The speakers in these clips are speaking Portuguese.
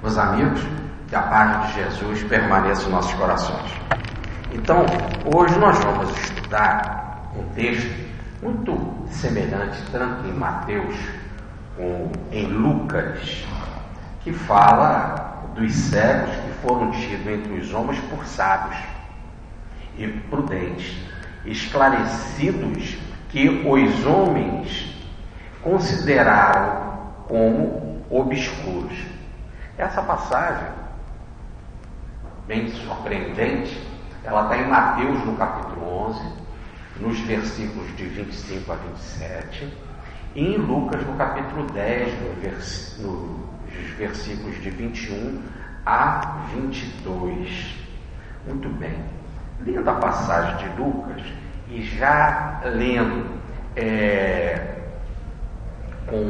Meus amigos, que a paz de Jesus permaneça em nossos corações. Então, hoje nós vamos estudar um texto muito semelhante, tanto em Mateus como em Lucas, que fala dos cegos que foram tidos entre os homens por sábios e prudentes, esclarecidos que os homens consideraram como obscuros. Essa passagem, bem surpreendente, ela está em Mateus no capítulo 11, nos versículos de 25 a 27, e em Lucas no capítulo 10, nos versículos de 21 a 22. Muito bem. Lendo a passagem de Lucas e já lendo com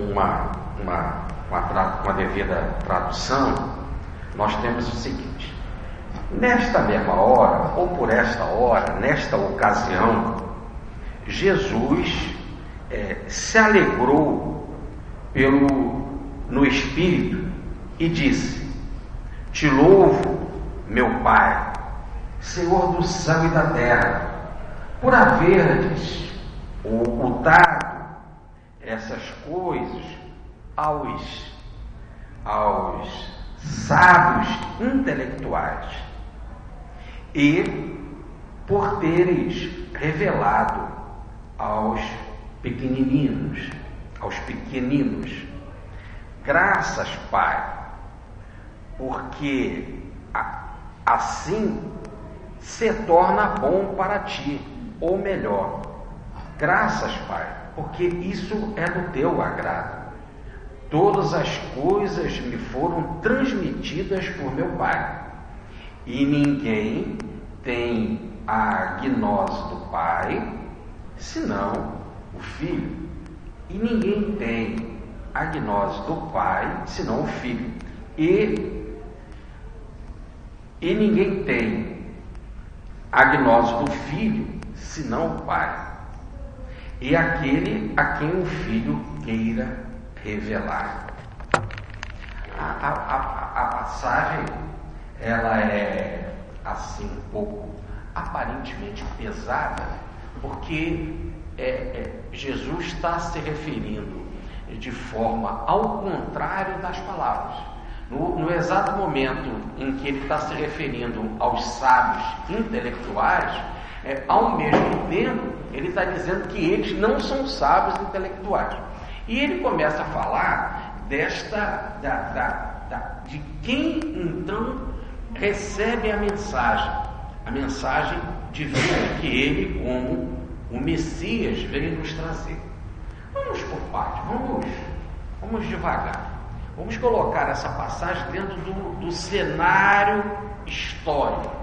uma devida tradução, nós temos o seguinte: nesta mesma hora, ou por esta hora, nesta ocasião, Jesus se alegrou no Espírito e disse: Te louvo, meu Pai, Senhor do céu e da terra, por haveres ocultado essas coisas aos sábios intelectuais e por teres revelado aos pequeninos. Graças, Pai, porque assim se torna bom para ti, ou melhor, graças, Pai, porque isso é do teu agrado. Todas as coisas me foram transmitidas por meu Pai, e ninguém tem a gnose do Pai, senão o Filho. E ninguém tem a gnose do Pai, senão o Filho. E ninguém tem a gnose do Filho, senão o Pai. E aquele a quem o Filho queira revelar. A passagem, ela é assim um pouco aparentemente pesada, porque Jesus está se referindo de forma ao contrário das palavras. No exato momento em que ele está se referindo aos sábios intelectuais, ao mesmo tempo ele está dizendo que eles não são sábios intelectuais. E ele começa a falar de quem então recebe a mensagem divina que ele, como o Messias, veio nos trazer. Vamos por parte, vamos devagar. Vamos colocar essa passagem dentro do cenário histórico.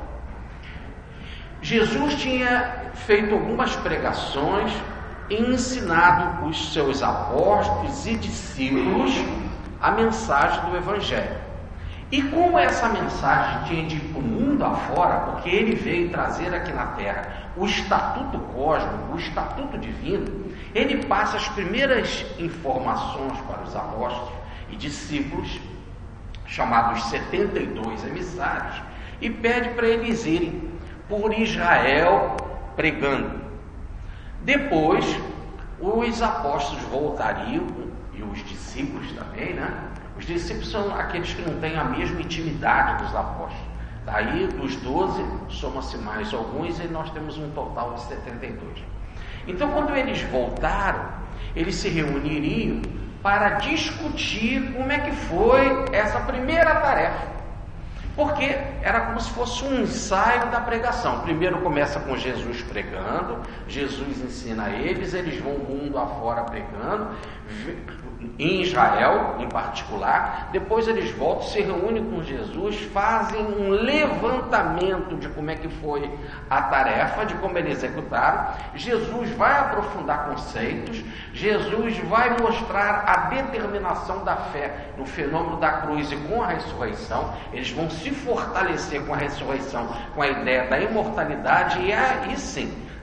Jesus tinha feito algumas pregações e ensinado os seus apóstolos e discípulos a mensagem do Evangelho. E como essa mensagem tinha de ir para o mundo afora, porque ele veio trazer aqui na Terra o estatuto cósmico, o estatuto divino, ele passa as primeiras informações para os apóstolos e discípulos, chamados 72 emissários, e pede para eles irem por Israel pregando. Depois, os apóstolos voltariam, e os discípulos também, né? Os discípulos são aqueles que não têm a mesma intimidade dos apóstolos. Daí, dos 12, soma-se mais alguns, e nós temos um total de 72. Então, quando eles voltaram, eles se reuniriam para discutir como é que foi essa primeira tarefa. Porque era como se fosse um ensaio da pregação. Primeiro começa com Jesus pregando, Jesus ensina eles vão o mundo afora pregando, em Israel em particular. Depois eles voltam, se reúnem com Jesus, fazem um levantamento de como é que foi a tarefa, de como eles executaram. Jesus vai aprofundar conceitos, Jesus vai mostrar a determinação da fé no fenômeno da cruz e com a ressurreição. Eles vão se fortalecer com a ressurreição, com a ideia da imortalidade, e aí sim,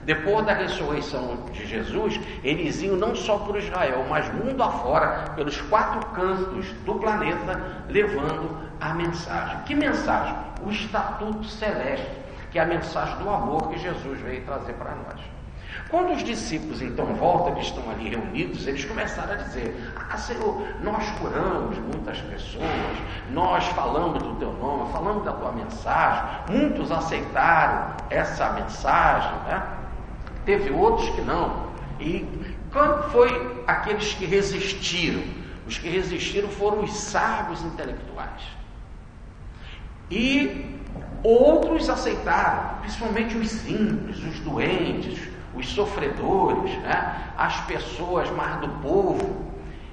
Depois da ressurreição de Jesus, eles iam não só por Israel, mas mundo afora, pelos 4 cantos do planeta, levando a mensagem. Que mensagem? O estatuto celeste, que é a mensagem do amor que Jesus veio trazer para nós. Quando os discípulos então voltam, eles estão ali reunidos, eles começaram a dizer: Senhor, nós curamos muitas pessoas, nós falamos do teu nome, falamos da tua mensagem, muitos aceitaram essa mensagem, né? Teve outros que não. E quando foi aqueles que resistiram? Os que resistiram foram os sábios intelectuais. E outros aceitaram, principalmente os simples, os doentes, os sofredores, né? As pessoas mais do povo.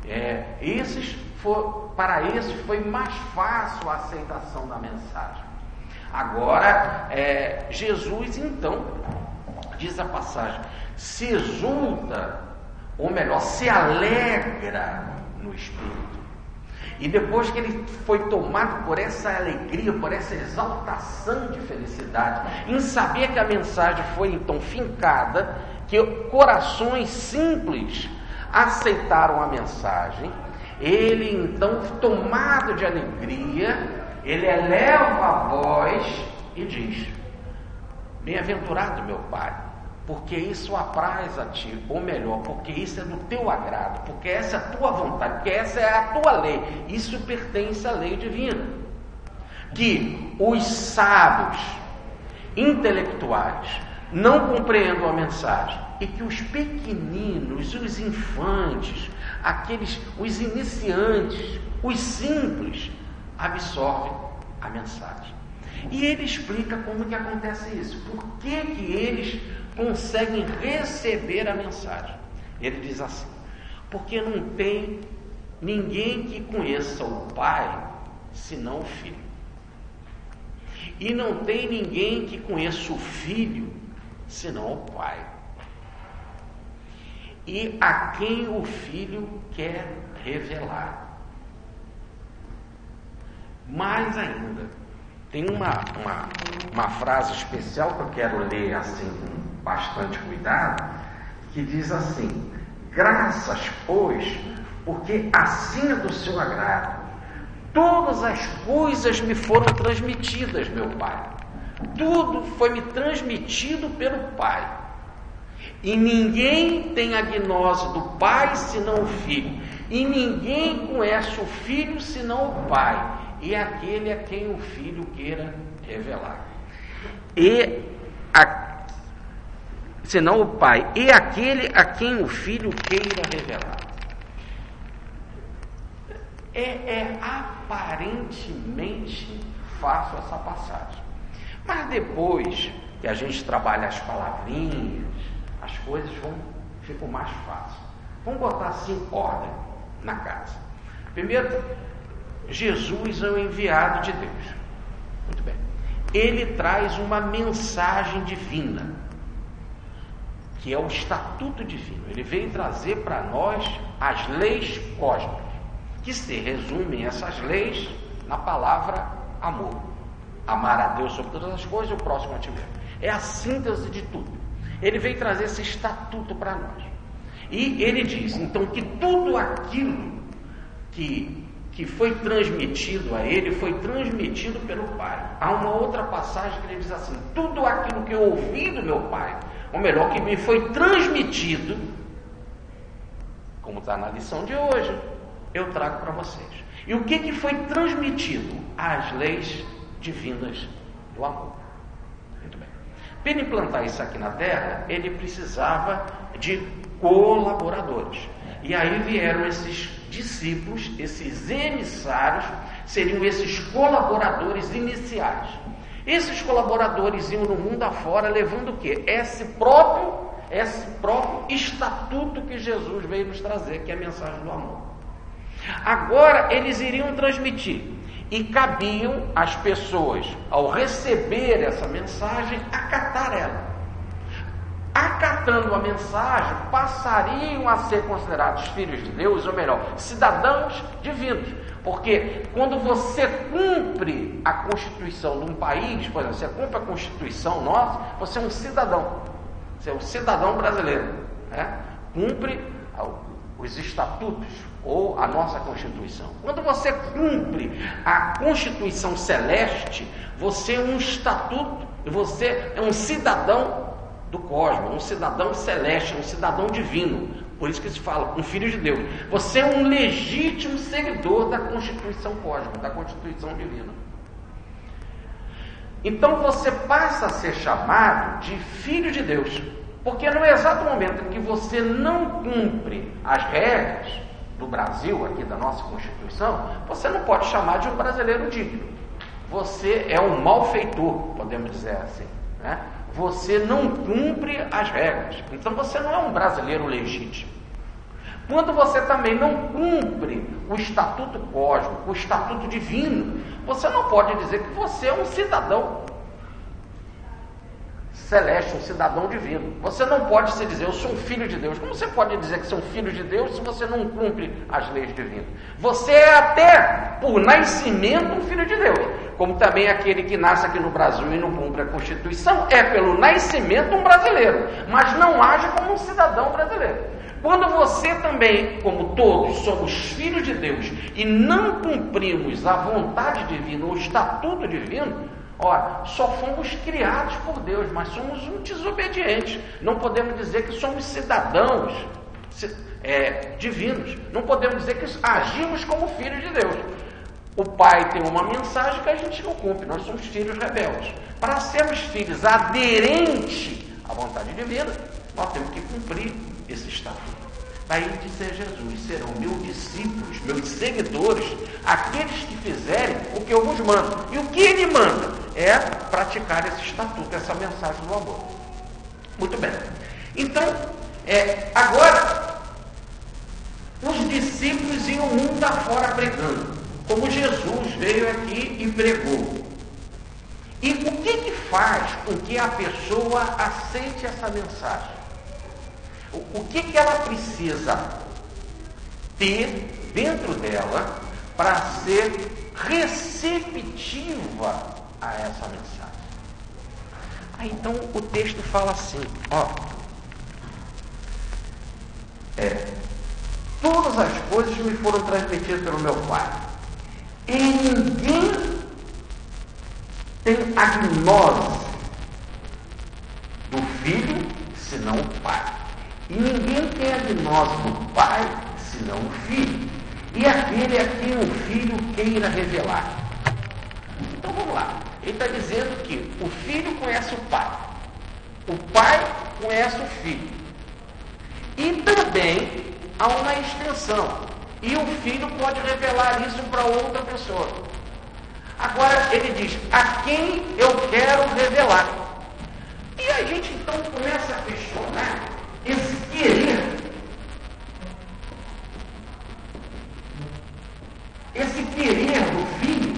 Para esses foi mais fácil a aceitação da mensagem. Agora, Jesus então, diz a passagem, se exulta, ou melhor, se alegra no Espírito. E depois que ele foi tomado por essa alegria, por essa exaltação de felicidade, em saber que a mensagem foi então fincada, que corações simples aceitaram a mensagem, ele então, tomado de alegria, ele eleva a voz e diz: bem-aventurado meu Pai, porque isso apraz a ti, ou melhor, porque isso é do teu agrado, porque essa é a tua vontade, porque essa é a tua lei, isso pertence à lei divina. Que os sábios, intelectuais, não compreendam a mensagem, e que os pequeninos, os infantes, os iniciantes, os simples, absorvem a mensagem. E ele explica como que acontece isso, por que eles conseguem receber a mensagem. Ele diz assim: porque não tem ninguém que conheça o Pai senão o Filho, e não tem ninguém que conheça o Filho senão o Pai, e a quem o Filho quer revelar. Mais ainda, tem uma frase especial que eu quero ler assim com bastante cuidado, que diz assim: graças, pois, porque assim é do seu agrado, todas as coisas me foram transmitidas, meu Pai. Tudo foi me transmitido pelo Pai. E ninguém tem a gnose do Pai senão o Filho. E ninguém conhece o Filho senão o Pai. E aquele a quem o Filho queira revelar. Senão o Pai. E aquele a quem o Filho queira revelar. É aparentemente fácil essa passagem. Mas depois que a gente trabalha as palavrinhas, as coisas ficam mais fáceis. Vamos botar assim ordem na casa. Primeiro, Jesus é o enviado de Deus. Muito bem. Ele traz uma mensagem divina, que é o estatuto divino. Ele veio trazer para nós as leis cósmicas, que se resumem essas leis na palavra amor. Amar a Deus sobre todas as coisas e o próximo a ti mesmo. É a síntese de tudo. Ele veio trazer esse estatuto para nós. E ele diz, então, que tudo aquilo que foi transmitido a ele, foi transmitido pelo Pai. Há uma outra passagem que ele diz assim: tudo aquilo que eu ouvi do meu Pai, ou melhor, que me foi transmitido, como está na lição de hoje, eu trago para vocês. E o que foi transmitido? As leis divinas do amor. Muito bem. Para ele implantar isso aqui na Terra, ele precisava de colaboradores. E aí vieram esses discípulos, esses emissários, seriam esses colaboradores iniciais. Esses colaboradores iam no mundo afora levando o quê? Esse próprio estatuto que Jesus veio nos trazer, que é a mensagem do amor. Agora eles iriam transmitir, e cabiam às pessoas, ao receber essa mensagem, acatar ela. Acatando a mensagem, passariam a ser considerados filhos de Deus, ou melhor, cidadãos divinos. Porque quando você cumpre a Constituição de um país, por exemplo, você cumpre a Constituição nossa, você é um cidadão. Você é um cidadão brasileiro, né? Cumpre os estatutos ou a nossa Constituição. Quando você cumpre a Constituição Celeste, você é um estatuto, e você é um cidadão do cosmos, um cidadão celeste, um cidadão divino. Por isso que se fala, um filho de Deus. Você é um legítimo seguidor da Constituição cósmica, da Constituição divina. Então você passa a ser chamado de filho de Deus, porque no exato momento em que você não cumpre as regras do Brasil, aqui da nossa Constituição, você não pode chamar de um brasileiro digno. Você é um malfeitor, podemos dizer assim, né? Você não cumpre as regras, então você não é um brasileiro legítimo. Quando você também não cumpre o estatuto cósmico, o estatuto divino, você não pode dizer que você é um cidadão celeste, um cidadão divino. Você não pode se dizer, eu sou um filho de Deus. Como você pode dizer que você é um filho de Deus se você não cumpre as leis divinas? Você é até, por nascimento, um filho de Deus. Como também aquele que nasce aqui no Brasil e não cumpre a Constituição, é pelo nascimento um brasileiro, mas não age como um cidadão brasileiro. Quando você também, como todos, somos filhos de Deus e não cumprimos a vontade divina, o estatuto divino, ora, só fomos criados por Deus, mas somos um desobediente. Não podemos dizer que somos cidadãos divinos. Não podemos dizer que agimos como filhos de Deus. O Pai tem uma mensagem que a gente não cumpre. Nós somos filhos rebeldes. Para sermos filhos aderentes à vontade divina, nós temos que cumprir esse estatuto. Daí disse Jesus, serão meus discípulos, meus seguidores, aqueles que fizerem o que eu vos mando. E o que ele manda é praticar esse estatuto, essa mensagem do amor. Muito bem. Então, agora, os discípulos iam o mundo afora pregando, como Jesus veio aqui e pregou. E o que faz com que a pessoa aceite essa mensagem? O que ela precisa ter dentro dela para ser receptiva a essa mensagem? Então o texto fala assim, todas as coisas me foram transmitidas pelo meu Pai, e ninguém tem a gnose do Filho senão o Pai. E ninguém tem a gnose do Pai, senão o Filho. E aquele a quem o Filho queira revelar. Então vamos lá. Ele está dizendo que o Filho conhece o Pai conhece o Filho. E também há uma extensão. E o Filho pode revelar isso para outra pessoa. Agora ele diz, a quem eu quero revelar. E a gente então começa a questionar esse querer, do Filho,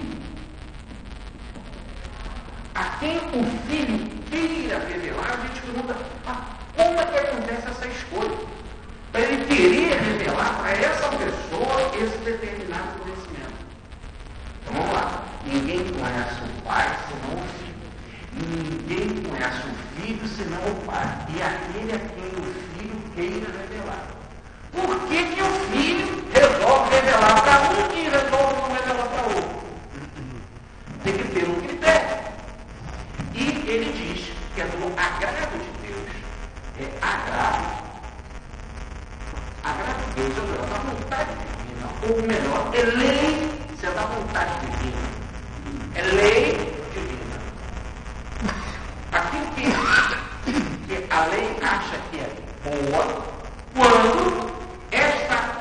a quem o Filho queira revelar. A gente pergunta, como é que acontece essa escolha? Para ele querer revelar para essa pessoa esse determinado conhecimento. Então vamos lá. Ninguém conhece o Pai senão o Filho. Ninguém conhece o Filho senão o Pai. E aquele a quem o Filho queira revelar. Por que o Filho resolve revelar para um e resolve não revelar para outro? Tem que ter um critério. E ele diz que é do agrado de Deus. É agrado. Agrado de Deus é da vontade divina. Ou melhor, é lei, se é da vontade divina. É lei divina. Aquilo que a lei acha que é boa, quando essa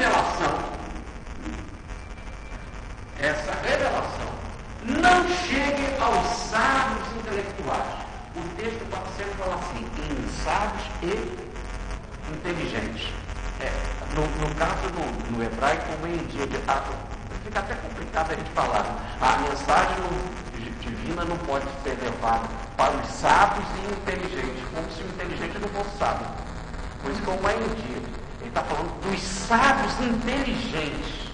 revelação não chegue aos sábios intelectuais. O texto pode sempre falar assim, em sábios e inteligentes. No caso no hebraico, meio dia, fica até complicado a gente falar. A mensagem divina não pode ser levada para os sábios e inteligentes, como se o inteligente não fosse sábio. Por isso que é uma endia. Ele está falando dos sábios inteligentes.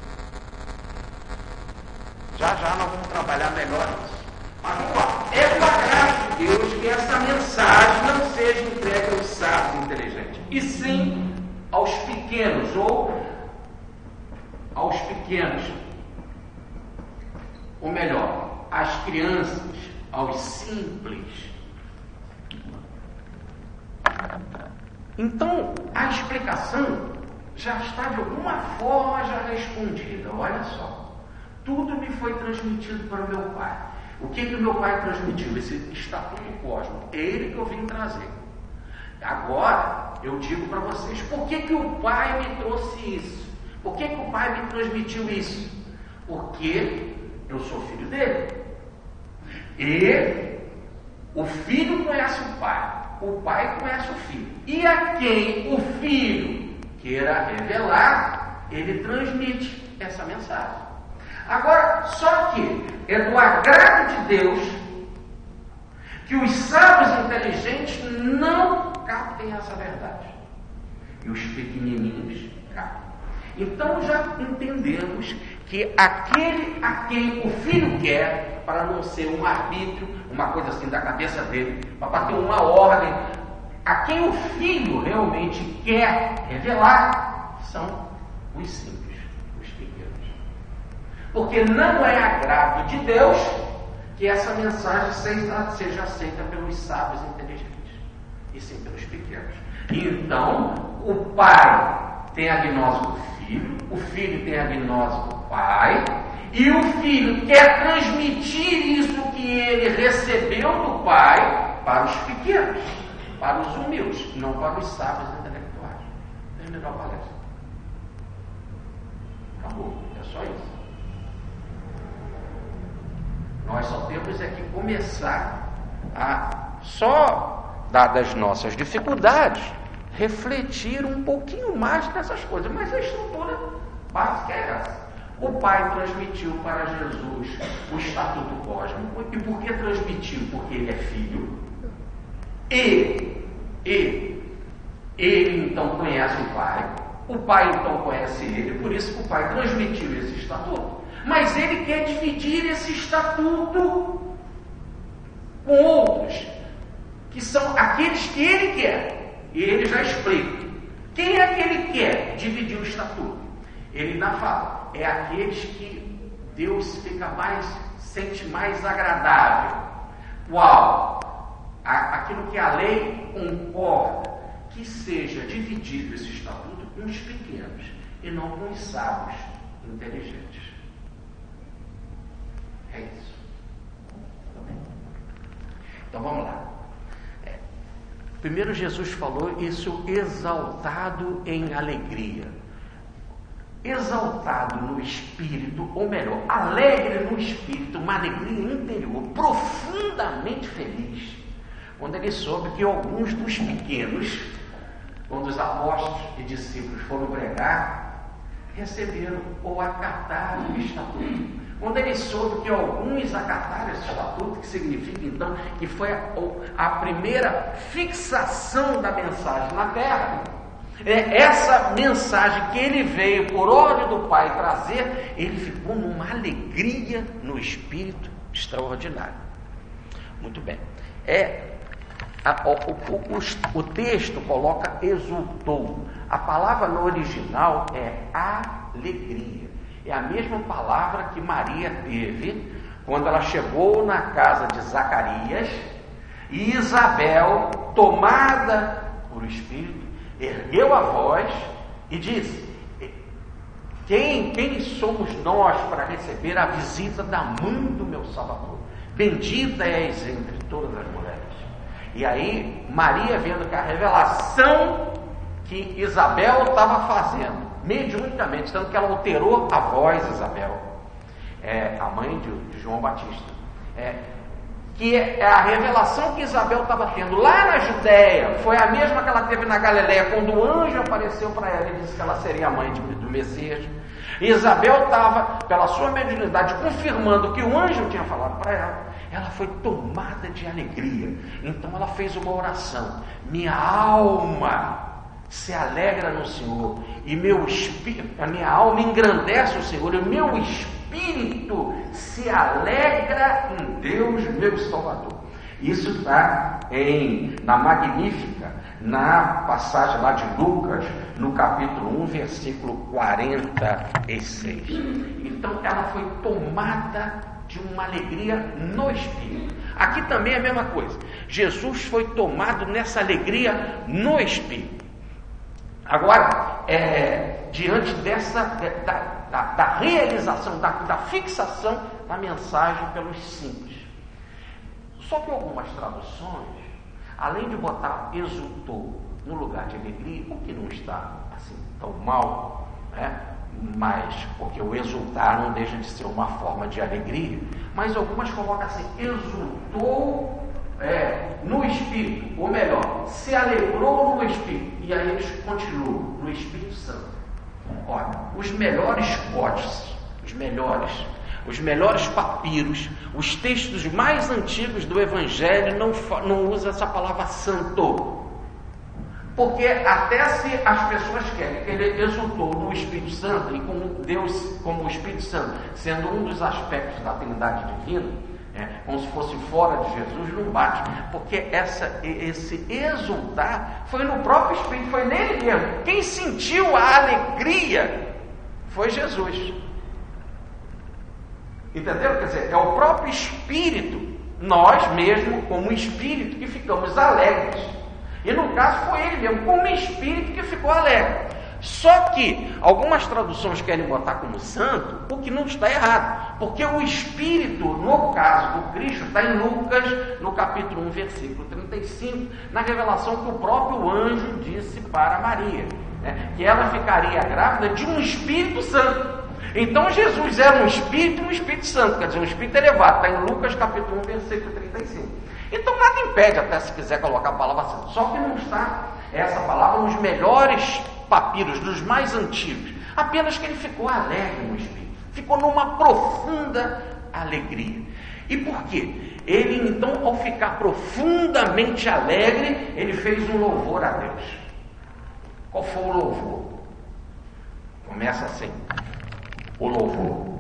Já nós vamos trabalhar melhor isso. Mas vamos lá. É do agrado de Deus que essa mensagem não seja seja entregue aos sábios inteligentes, e sim aos pequenos, ou melhor, às crianças, aos simples. Então, a explicação já está de alguma forma já respondida. Olha só, tudo me foi transmitido para o meu pai. O que o meu pai transmitiu? Esse estatuto cósmico. É ele que eu vim trazer. Agora, eu digo para vocês, por que o pai me trouxe isso? Por que o pai me transmitiu isso? Porque eu sou filho dele. E o filho conhece o pai conhece o filho. E a quem o filho queira revelar, ele transmite essa mensagem. Agora, só que é do agrado de Deus que os sábios inteligentes não captem essa verdade. E os pequenininhos captam. Então já entendemos que aquele a quem o filho quer, para não ser um arbítrio, uma coisa assim da cabeça dele, para bater uma ordem, a quem o filho realmente quer revelar, são os simples, os pequenos. Porque não é agrado de Deus que essa mensagem seja aceita pelos sábios inteligentes, e sim pelos pequenos. Então, o pai tem a gnose do filho, o filho tem a gnose do pai, e o filho quer transmitir isso que ele recebeu do pai para os pequenos, para os humildes, não para os sábios intelectuais. Terminou a palestra. Acabou, é só isso. Nós só temos é que começar a, só dadas nossas dificuldades, refletir um pouquinho mais nessas coisas, mas a estrutura básica é essa. O pai transmitiu para Jesus o estatuto cósmico. E por que transmitiu? Porque ele é filho. E ele então conhece o pai então conhece ele, por isso que o pai transmitiu esse estatuto. Mas ele quer dividir esse estatuto com outros, que são aqueles que ele quer. E ele já explica. Quem é que ele quer dividir o estatuto? Ele ainda fala, é aqueles que Deus sente mais agradável. Qual? Aquilo que a lei concorda, que seja dividido esse estatuto com os pequenos e não com os sábios inteligentes. É isso. Então vamos lá. Primeiro Jesus falou isso exaltado em alegria. Exaltado no espírito, ou melhor, alegre no espírito, uma alegria interior, profundamente feliz, quando ele soube que alguns dos pequenos, quando os apóstolos e discípulos foram pregar, receberam ou acataram o estatuto. Quando ele soube que alguns acataram esse estatuto, que significa então que foi a primeira fixação da mensagem na terra, essa mensagem que ele veio por ordem do Pai trazer, ele ficou numa alegria no espírito extraordinária. Muito bem. O texto coloca exultou. A palavra no original é alegria. É a mesma palavra que Maria teve quando ela chegou na casa de Zacarias e Isabel, tomada por Espírito, ergueu a voz e disse: quem somos nós para receber a visita da mãe do meu Salvador? Bendita és entre todas as mulheres. E aí Maria, vendo que a revelação que Isabel estava fazendo mediunicamente, tanto que ela alterou a voz, Isabel, a mãe de João Batista, que é a revelação que Isabel estava tendo lá na Judéia, foi a mesma que ela teve na Galileia, quando o anjo apareceu para ela e disse que ela seria a mãe do Messias. E Isabel estava, pela sua mediunidade, confirmando o que o anjo tinha falado para ela. Ela foi tomada de alegria. Então ela fez uma oração: minha alma se alegra no Senhor, e a minha alma engrandece o Senhor, e o meu espírito se alegra em Deus, meu Salvador. Isso está na Magnífica, na passagem lá de Lucas, no capítulo 1, versículo 46. Então ela foi tomada de uma alegria no Espírito. Aqui também é a mesma coisa. Jesus foi tomado nessa alegria no Espírito. Agora, diante da realização, da fixação da mensagem pelos simples. Só que algumas traduções, além de botar exultou no lugar de alegria, o que não está assim tão mal, né? Mas, porque o exultar não deixa de ser uma forma de alegria, mas algumas colocam assim, exultou no Espírito, ou melhor, se alegrou no Espírito, e aí eles continuam no Espírito Santo. Olha, os melhores códices, os melhores papiros, os textos mais antigos do Evangelho não usam essa palavra santo. Porque até se as pessoas querem que ele exultou no Espírito Santo, e como Deus, como o Espírito Santo, sendo um dos aspectos da Trindade Divina, como se fosse fora de Jesus, não bate. Porque esse exultar foi no próprio Espírito, foi nele mesmo. Quem sentiu a alegria foi Jesus. Entenderam? Quer dizer, é o próprio Espírito, nós mesmo, como Espírito, que ficamos alegres. E no caso foi ele mesmo, como Espírito, que ficou alegre. Só que algumas traduções querem botar como santo, o que não está errado. Porque o Espírito, no caso do Cristo, está em Lucas, no capítulo 1, versículo 35, na revelação que o próprio anjo disse para Maria, que ela ficaria grávida de um Espírito Santo. Então Jesus era um Espírito e um Espírito Santo, quer dizer, um Espírito elevado, está em Lucas capítulo 1, versículo 35. Então nada impede, até se quiser colocar a palavra santo, só que não está essa palavra nos melhores papiros, dos mais antigos, apenas que ele ficou alegre no Espírito, ficou numa profunda alegria. E por quê? Ele então, ao ficar profundamente alegre, ele fez um louvor a Deus. Qual foi o louvor? Começa assim, o louvor,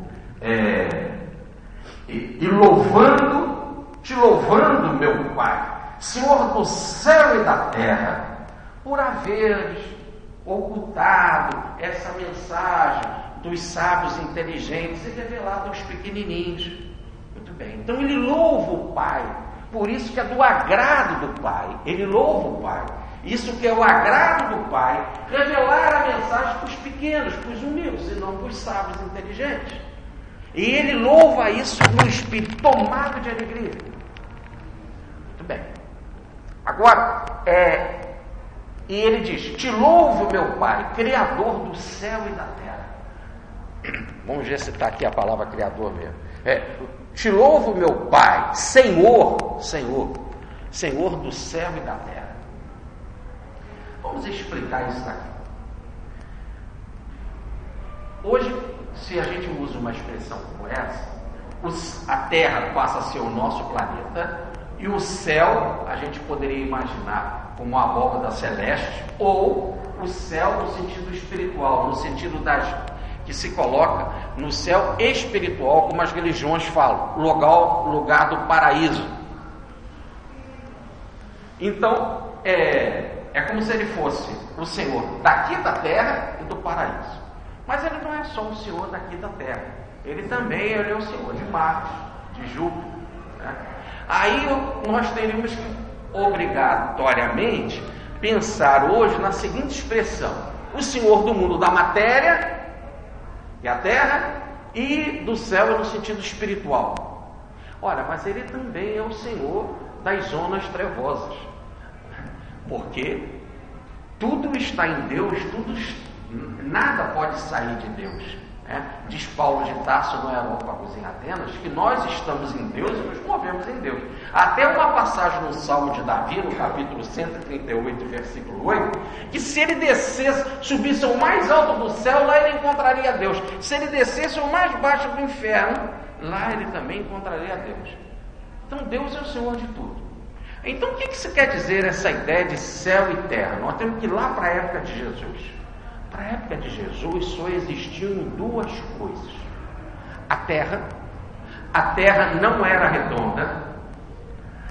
te louvando, meu Pai, Senhor do céu e da terra, por haveres ocultado essa mensagem dos sábios inteligentes e revelado aos pequenininhos. Muito bem, então ele louva o Pai, por isso que é do agrado do Pai, ele louva o Pai. Isso que é o agrado do Pai, revelar a mensagem para os pequenos, para os humildes, e não para os sábios inteligentes. E ele louva isso no Espírito, tomado de alegria. Muito bem. Agora, e ele diz, te louvo, meu Pai, Criador do céu e da terra. Vamos ver se está aqui a palavra Criador mesmo. Te louvo, meu Pai, Senhor do céu e da terra. Vamos explicar isso aqui. Hoje, se a gente usa uma expressão como essa, a Terra passa a ser o nosso planeta e o céu a gente poderia imaginar como a abóbada celeste, ou o céu no sentido espiritual, no sentido que se coloca no céu espiritual, como as religiões falam, lugar do paraíso. Então, é como se ele fosse o Senhor daqui da terra e do paraíso. Mas ele não é só o Senhor daqui da terra. Ele também é o Senhor de Marte, de Júpiter. Né? Aí nós teríamos que, obrigatoriamente, pensar hoje na seguinte expressão: o Senhor do mundo da matéria, que é a terra, e do céu no sentido espiritual. Ora, mas ele também é o Senhor das zonas trevosas. Porque tudo está em Deus, nada pode sair de Deus. Diz Paulo de Tarso no Areópagos em Atenas, que nós estamos em Deus e nos movemos em Deus. Até uma passagem no Salmo de Davi, no capítulo 138, versículo 8, que se ele descesse, subisse ao mais alto do céu, lá ele encontraria Deus. Se ele descesse ao mais baixo do inferno, lá ele também encontraria Deus. Então Deus é o Senhor de tudo. Então o que se quer dizer essa ideia de céu e terra? Nós temos que ir lá para a época de Jesus. Para a época de Jesus só existiam duas coisas. A terra não era redonda,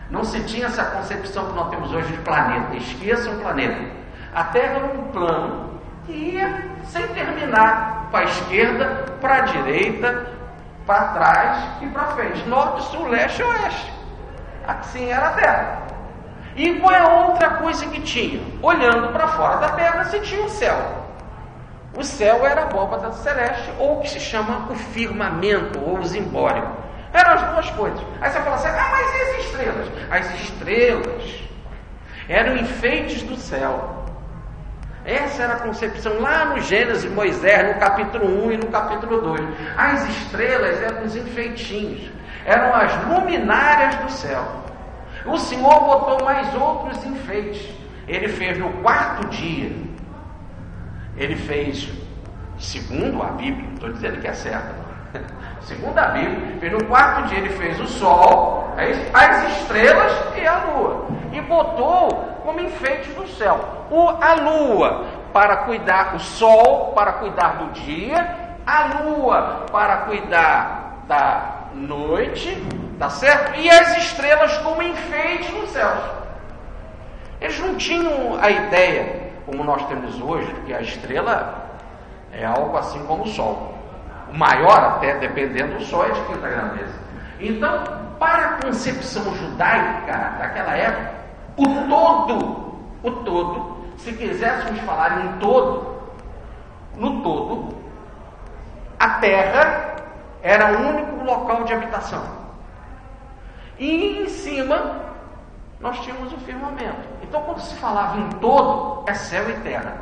Não se tinha essa concepção que nós temos hoje de planeta. Esqueçam o planeta. A Terra era um plano que ia sem terminar, para a esquerda, para a direita, para trás e para frente. Norte, sul, leste e oeste. Assim era a Terra. E qual é a outra coisa que tinha? Olhando para fora da Terra, se tinha o céu. O céu era a abóbada celeste, ou o que se chama o firmamento, ou o zimbório. Eram as duas coisas. Aí você fala assim, mas e as estrelas? As estrelas eram enfeites do céu. Essa era a concepção lá no Gênesis, Moisés, no capítulo 1 e no capítulo 2. As estrelas eram os enfeitinhos, eram as luminárias do céu. O Senhor botou mais outros enfeites. Ele fez no quarto dia. Ele fez, segundo a Bíblia, não estou dizendo que é certo, não. Segundo a Bíblia, no quarto dia ele fez o sol, as estrelas e a lua. E botou como enfeite do céu. A lua para cuidar, o sol para cuidar do dia, a lua para cuidar da noite, tá certo? E as estrelas como enfeite nos céus. Eles não tinham a ideia, como nós temos hoje, que a estrela é algo assim como o sol. O maior, até dependendo do sol, é de quinta grandeza. Então, para a concepção judaica daquela época, o todo, se quiséssemos falar em todo, no todo, a terra era o único local de habitação. E em cima, nós tínhamos o firmamento. Então, quando se falava em todo, é céu e terra.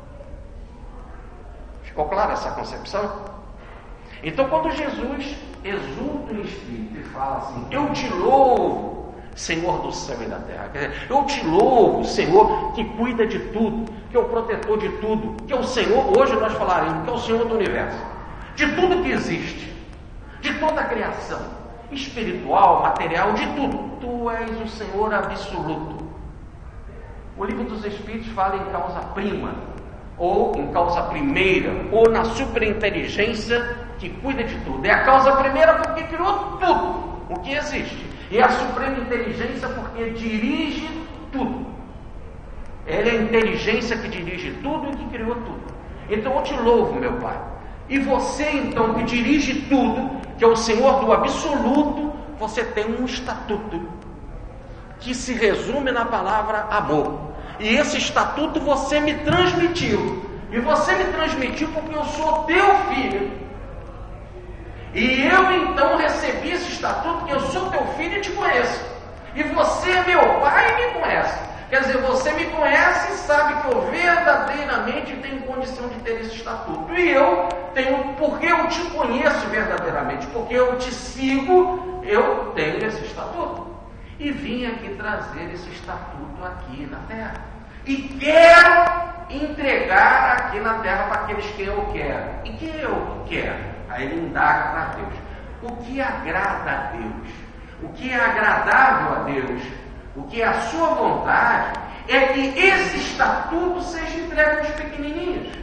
Ficou clara essa concepção? Então, quando Jesus exulta o Espírito e fala assim, eu te louvo, Senhor do céu e da terra. Quer dizer, eu te louvo, Senhor, que cuida de tudo, que é o protetor de tudo, que é o Senhor, hoje nós falaremos, que é o Senhor do universo, de tudo que existe, de toda a criação, espiritual, material, de tudo. Tu és o Senhor absoluto. O livro dos Espíritos fala em causa prima, ou em causa primeira, ou na superinteligência que cuida de tudo. É a causa primeira porque criou tudo o que existe. E a suprema inteligência porque dirige tudo. Ela é a inteligência que dirige tudo e que criou tudo. Então eu te louvo, meu Pai. E você, então, que dirige tudo, que é o Senhor do absoluto, você tem um estatuto que se resume na palavra amor. E esse estatuto você me transmitiu. E você me transmitiu porque eu sou teu filho. E eu então recebi esse estatuto porque eu sou teu filho e te conheço. E você é meu pai e me conhece. Quer dizer, você me conhece e sabe que eu verdadeiramente tenho condição de ter esse estatuto. E eu tenho, porque eu te conheço verdadeiramente, porque eu te sigo, eu tenho esse estatuto. E vim aqui trazer esse estatuto aqui na terra. E quero entregar aqui na terra para aqueles que eu quero. E que eu quero? Aí ele indaga para Deus. O que agrada a Deus? O que é agradável a Deus? O que é a sua vontade é que esse estatuto seja entregue aos pequenininhos,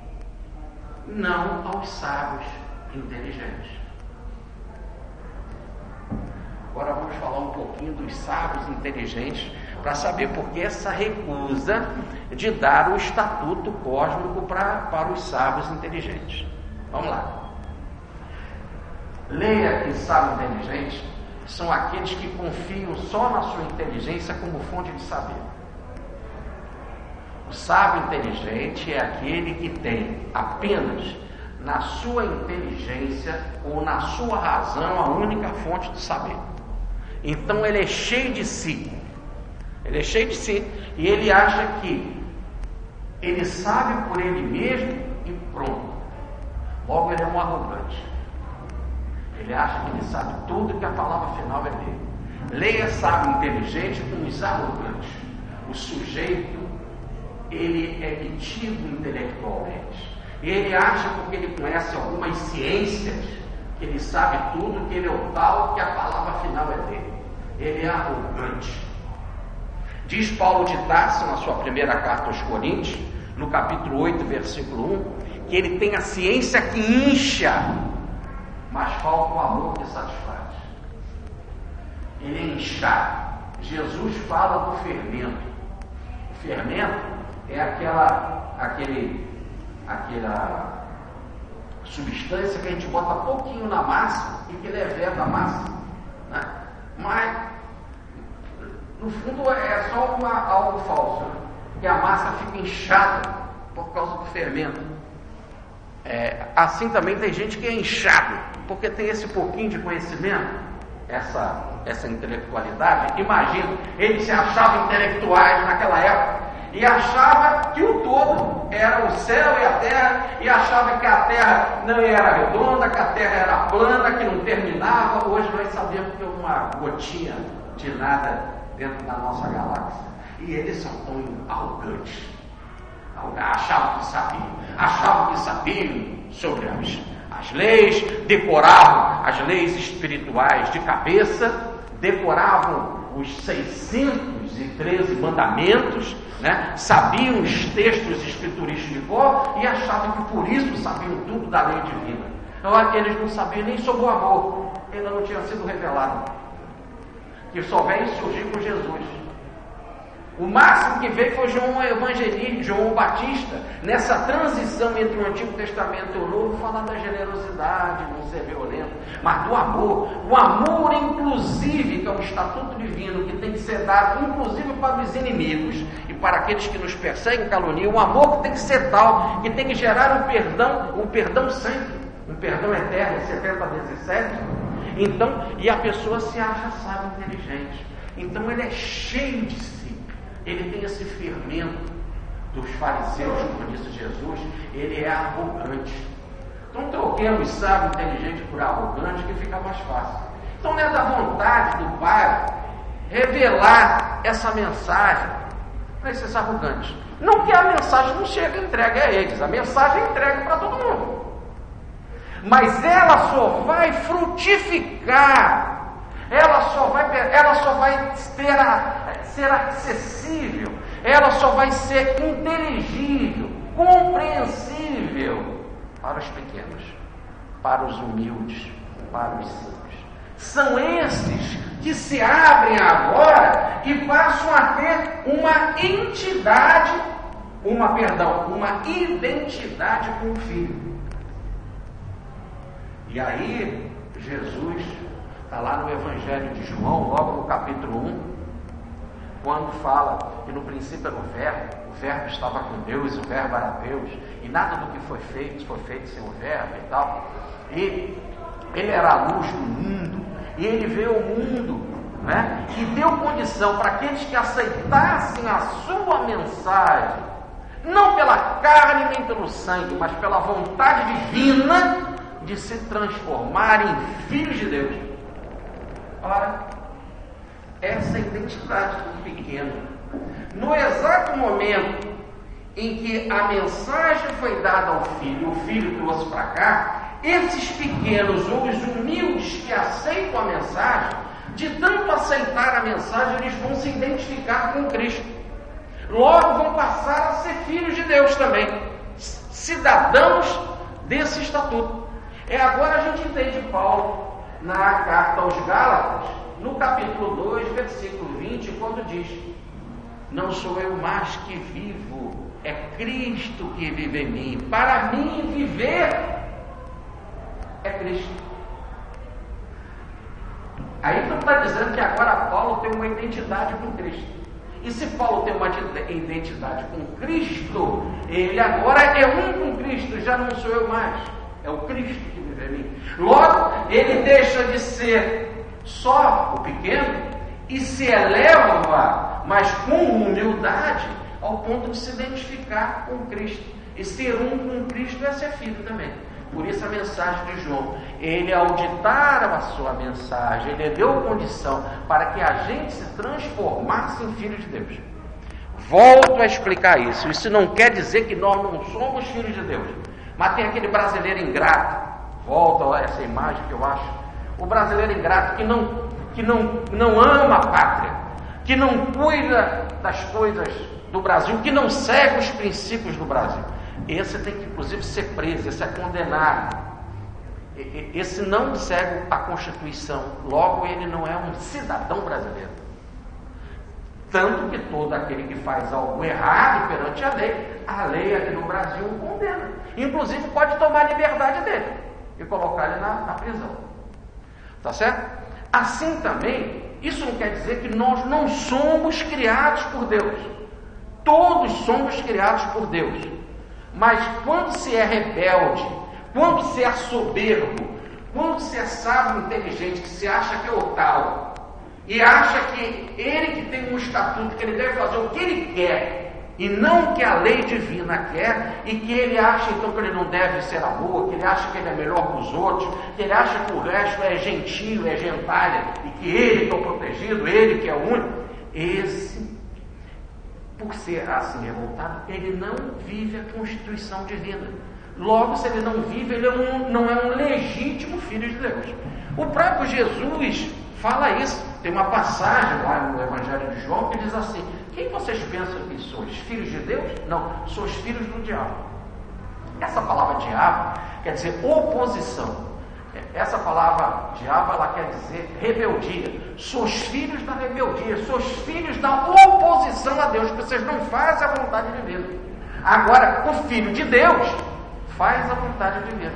não aos sábios inteligentes. Agora vamos falar um pouquinho dos sábios inteligentes para saber por que essa recusa de dar o estatuto cósmico para os sábios inteligentes. Vamos lá. Leia que sábio inteligente são aqueles que confiam só na sua inteligência como fonte de saber. O sábio inteligente é aquele que tem apenas na sua inteligência ou na sua razão a única fonte de saber. Então ele é cheio de si. Ele é cheio de si. E ele acha que ele sabe por ele mesmo e pronto. Logo ele é um arrogante. Ele acha que ele sabe tudo e que a palavra final é dele. Leia sábio inteligente com os arrogantes. O sujeito, ele é metido intelectualmente. Ele acha, porque ele conhece algumas ciências, que ele sabe tudo, que ele é o tal, que a palavra final é dele. Ele é arrogante. Diz Paulo de Tarso, na sua primeira carta aos Coríntios, no capítulo 8, versículo 1, que ele tem a ciência que incha, mas falta o amor que satisfaz. Ele é inchado. Jesus fala do fermento. O fermento é aquela substância que a gente bota pouquinho na massa e que leveda a massa, né? Mas no fundo é só algo falso, né? Que a massa fica inchada por causa do fermento. Assim também tem gente que é inchado porque tem esse pouquinho de conhecimento, essa intelectualidade. Imagina, eles se achavam intelectuais naquela época e achava que o todo era o céu e a terra, e achava que a terra não era redonda, que a terra era plana, que não terminava. Hoje nós sabemos que é uma gotinha de nada dentro da nossa galáxia. E eles são tão arrogantes. Achavam que sabiam sobre as leis, decoravam as leis espirituais de cabeça, decoravam os 613 mandamentos, né? Sabiam os textos escriturísticos de cor e achavam que por isso sabiam tudo da lei divina. Então, eles não sabiam nem sobre o amor, ainda não tinha sido revelado, que só veio surgir com Jesus. O máximo que veio foi João Evangelista, João Batista, nessa transição entre o Antigo Testamento e o Novo, falar da generosidade, não ser violento, mas do amor. O amor, inclusive, que é um estatuto divino que tem que ser dado, inclusive para os inimigos e para aqueles que nos perseguem e caluniam. O amor que tem que ser tal, que tem que gerar um perdão sempre, um perdão eterno, 70 vezes 7. Então, e a pessoa se acha sábio, inteligente. Então, ele é cheio de si. Ele tem esse fermento dos fariseus, como disse Jesus, ele é arrogante. Então troquemos sábio inteligente por arrogante, que fica mais fácil. Então não é da vontade do Pai revelar essa mensagem para esses arrogantes. Não que a mensagem não chegue entregue a eles, a mensagem é entregue para todo mundo. Mas ela só vai frutificar. Ela só vai ser acessível, ela só vai ser inteligível, compreensível para os pequenos, para os humildes, para os simples. São esses que se abrem agora e passam a ter uma identidade com o Filho. E aí, Jesus está lá no Evangelho de João, logo no capítulo 1, quando fala que no princípio era o Verbo estava com Deus, o Verbo era Deus, e nada do que foi feito sem o Verbo e tal. E ele era a luz do mundo, e ele veio ao mundo, né? E deu condição para aqueles que aceitassem a sua mensagem, não pela carne nem pelo sangue, mas pela vontade divina, de se transformarem em filhos de Deus. Ora, essa é a identidade do pequeno. No exato momento em que a mensagem foi dada ao filho, o filho trouxe para cá, esses pequenos ou os humildes que aceitam a mensagem, de tanto aceitar a mensagem, eles vão se identificar com Cristo. Logo vão passar a ser filhos de Deus também, cidadãos desse estatuto. Agora a gente entende Paulo na carta aos Gálatas, no capítulo 2, versículo 20, quando diz: não sou eu mais que vivo, é Cristo que vive em mim. Para mim viver é Cristo. Aí não está dizendo que agora Paulo tem uma identidade com Cristo. E se Paulo tem uma identidade com Cristo, ele agora é um com Cristo, já não sou eu mais, é o Cristo que vive em mim. Logo, ele deixa de ser só o pequeno e se eleva, mas com humildade, ao ponto de se identificar com Cristo. E ser um com Cristo é ser filho também. Por isso a mensagem de João, ele ao ditar a sua mensagem, ele deu condição para que a gente se transformasse em filho de Deus. Volto a explicar isso. Isso não quer dizer que nós não somos filhos de Deus. Mas tem aquele brasileiro ingrato, volta a essa imagem que eu acho, o brasileiro ingrato que não ama a pátria, que não cuida das coisas do Brasil, que não segue os princípios do Brasil. Esse tem que, inclusive, ser preso, esse é condenado. Esse não segue a Constituição, logo ele não é um cidadão brasileiro. Tanto que todo aquele que faz algo errado perante a lei aqui no Brasil o condena. Inclusive pode tomar a liberdade dele e colocar ele na prisão. Tá certo? Assim também, isso não quer dizer que nós não somos criados por Deus. Todos somos criados por Deus. Mas quando se é rebelde, quando se é soberbo, quando se é sábio, inteligente, que se acha que é o tal, e acha que ele que tem um estatuto, que ele deve fazer o que ele quer, e não o que a lei divina quer, e que ele acha então que ele não deve ser amor, que ele acha que ele é melhor que os outros, que ele acha que o resto é gentio, é gentalha, e que ele que é o protegido, ele que é o único, esse, por ser assim revoltado, ele não vive a Constituição divina. Logo, se ele não vive, ele não é um legítimo filho de Deus. O próprio Jesus fala isso. Tem uma passagem lá no Evangelho de João que diz assim: quem vocês pensam que sois? Filhos de Deus? Não, sois filhos do diabo. Essa palavra diabo quer dizer oposição. Essa palavra diabo, ela quer dizer rebeldia. Sois filhos da rebeldia, sois filhos da oposição a Deus, porque vocês não fazem a vontade de Deus. Agora, o filho de Deus faz a vontade divina.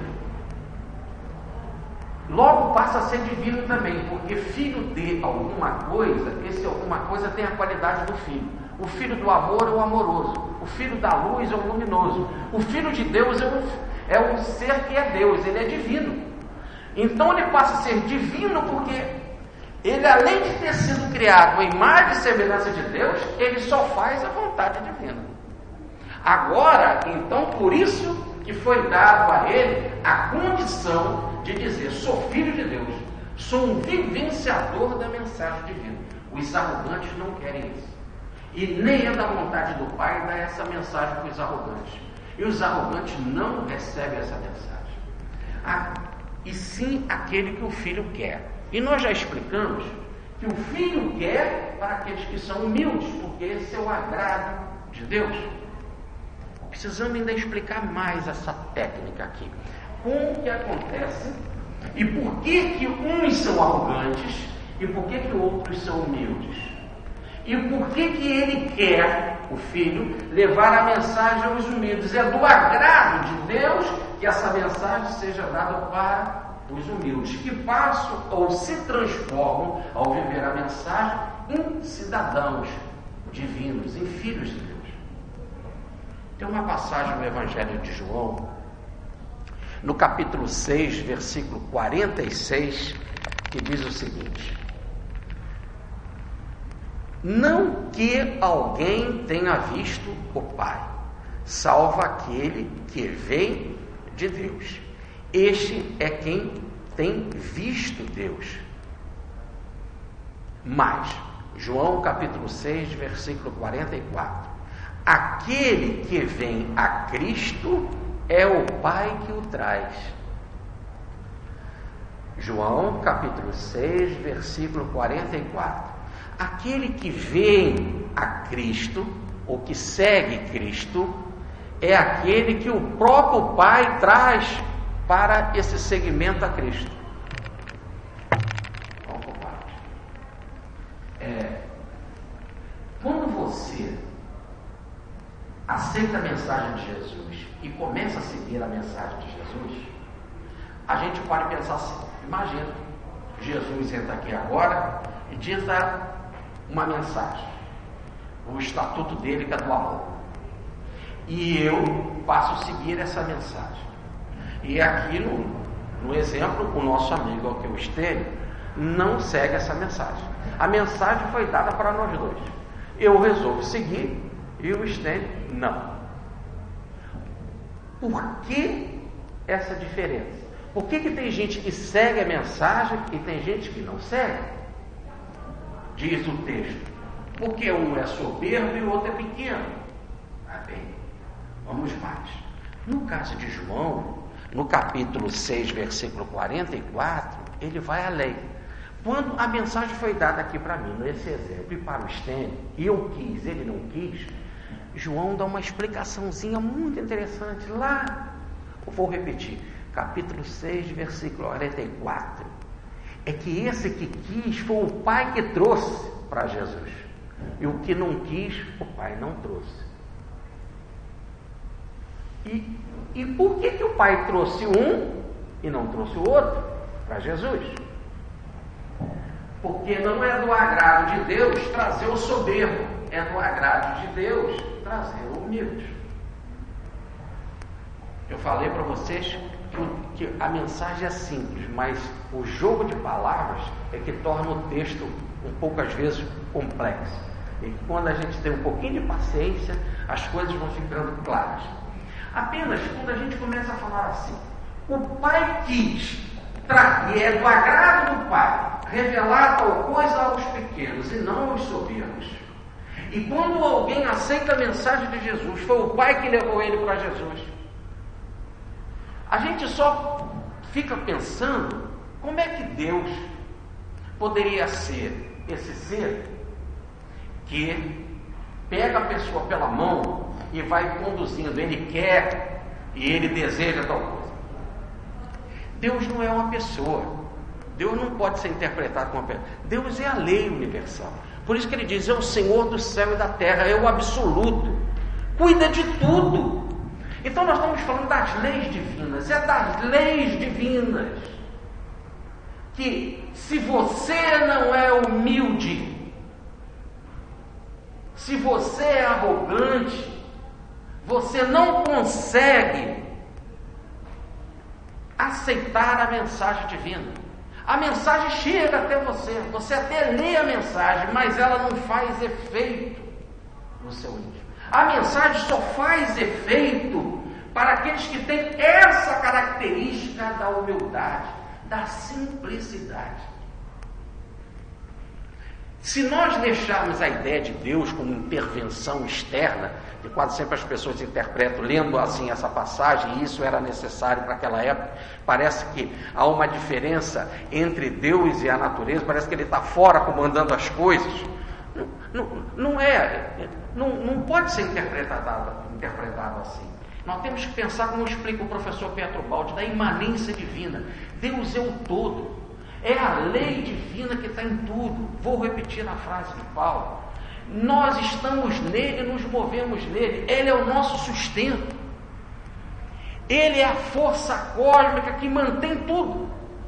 Logo passa a ser divino também, porque filho de alguma coisa, esse alguma coisa tem a qualidade do filho. O filho do amor é o amoroso, o filho da luz é o luminoso, o filho de Deus é o ser que é Deus, ele é divino. Então ele passa a ser divino porque ele, além de ter sido criado à imagem e semelhança de Deus, ele só faz a vontade divina. Agora, então, por isso que foi dado a ele a condição de dizer: sou filho de Deus, sou um vivenciador da mensagem divina. Os arrogantes não querem isso, e nem é da vontade do Pai dar essa mensagem para os arrogantes, e os arrogantes não recebem essa mensagem, e sim aquele que o filho quer. E nós já explicamos que o filho quer para aqueles que são humildes, porque esse é o agrado de Deus. Precisamos ainda explicar mais essa técnica aqui. Como que acontece e por que uns são arrogantes e por que outros são humildes? E por que ele quer, o filho, levar a mensagem aos humildes? É do agrado de Deus que essa mensagem seja dada para os humildes, que passam ou se transformam, ao viver a mensagem, em cidadãos divinos, em filhos de Deus. Tem uma passagem no Evangelho de João, no capítulo 6, versículo 46, que diz o seguinte: não que alguém tenha visto o Pai, salvo aquele que vem de Deus. Este é quem tem visto Deus. Mas, João capítulo 6, versículo 44, aquele que vem a Cristo é o Pai que o traz. João capítulo 6, versículo 44. Aquele que vem a Cristo, ou que segue Cristo, é aquele que o próprio Pai traz para esse seguimento a Cristo. Vamos por partes. Quando você aceita a mensagem de Jesus e começa a seguir a mensagem de Jesus, a gente pode pensar assim: imagina, Jesus entra aqui agora e diz uma mensagem, o estatuto dele que é do amor, e eu passo a seguir essa mensagem. E aqui no exemplo, o nosso amigo, que é o Estênio, não segue essa mensagem. A mensagem foi dada para nós dois. Eu resolvo seguir e o Estênio não. Por que essa diferença? Por que tem gente que segue a mensagem e tem gente que não segue? Diz o texto: porque um é soberbo e o outro é pequeno. Bem, vamos mais. No caso de João, no capítulo 6, versículo 44, ele vai além. Quando a mensagem foi dada aqui para mim, nesse exemplo, e para o Estênio, e eu quis, ele não quis, João dá uma explicaçãozinha muito interessante lá. Eu vou repetir, capítulo 6, versículo 44. É que esse que quis foi o Pai que trouxe para Jesus. E o que não quis, o pai não trouxe. E por que o pai trouxe um e não trouxe o outro para Jesus? Porque não é do agrado de Deus trazer o soberbo, é do agrado de Deus trazer o humilde. Eu falei para vocês que a mensagem é simples, mas o jogo de palavras é que torna o texto um pouco, às vezes, complexo. E quando a gente tem um pouquinho de paciência, as coisas vão ficando claras. Apenas quando a gente começa a falar assim, o pai quis, e é do agrado do pai, revelar tal coisa aos pequenos e não aos soberbos. E quando alguém aceita a mensagem de Jesus, foi o pai que levou ele para Jesus. A gente só fica pensando como é que Deus poderia ser esse ser que pega a pessoa pela mão e vai conduzindo, ele quer e ele deseja tal coisa. Deus não é uma pessoa, Deus não pode ser interpretado como uma pessoa. Deus é a lei universal, por isso que ele diz, é o Senhor do céu e da terra, é o absoluto, cuida de tudo. Então nós estamos falando das leis divinas, é das leis divinas, que se você não é humilde, se você é arrogante, você não consegue aceitar a mensagem divina. A mensagem chega até você, você até lê a mensagem, mas ela não faz efeito no seu íntimo. A mensagem só faz efeito para aqueles que têm essa característica da humildade, da simplicidade. Se nós deixarmos a ideia de Deus como intervenção externa, que quase sempre as pessoas interpretam, lendo assim essa passagem, e isso era necessário para aquela época, parece que há uma diferença entre Deus e a natureza, parece que ele está fora comandando as coisas. Não pode ser interpretado assim. Nós temos que pensar, como explica o professor Pietro Baldi, da imanência divina. Deus é o todo, é a lei divina que está em tudo. Vou repetir a frase de Paulo: nós estamos nele e nos movemos nele, ele é o nosso sustento, ele é a força cósmica que mantém tudo.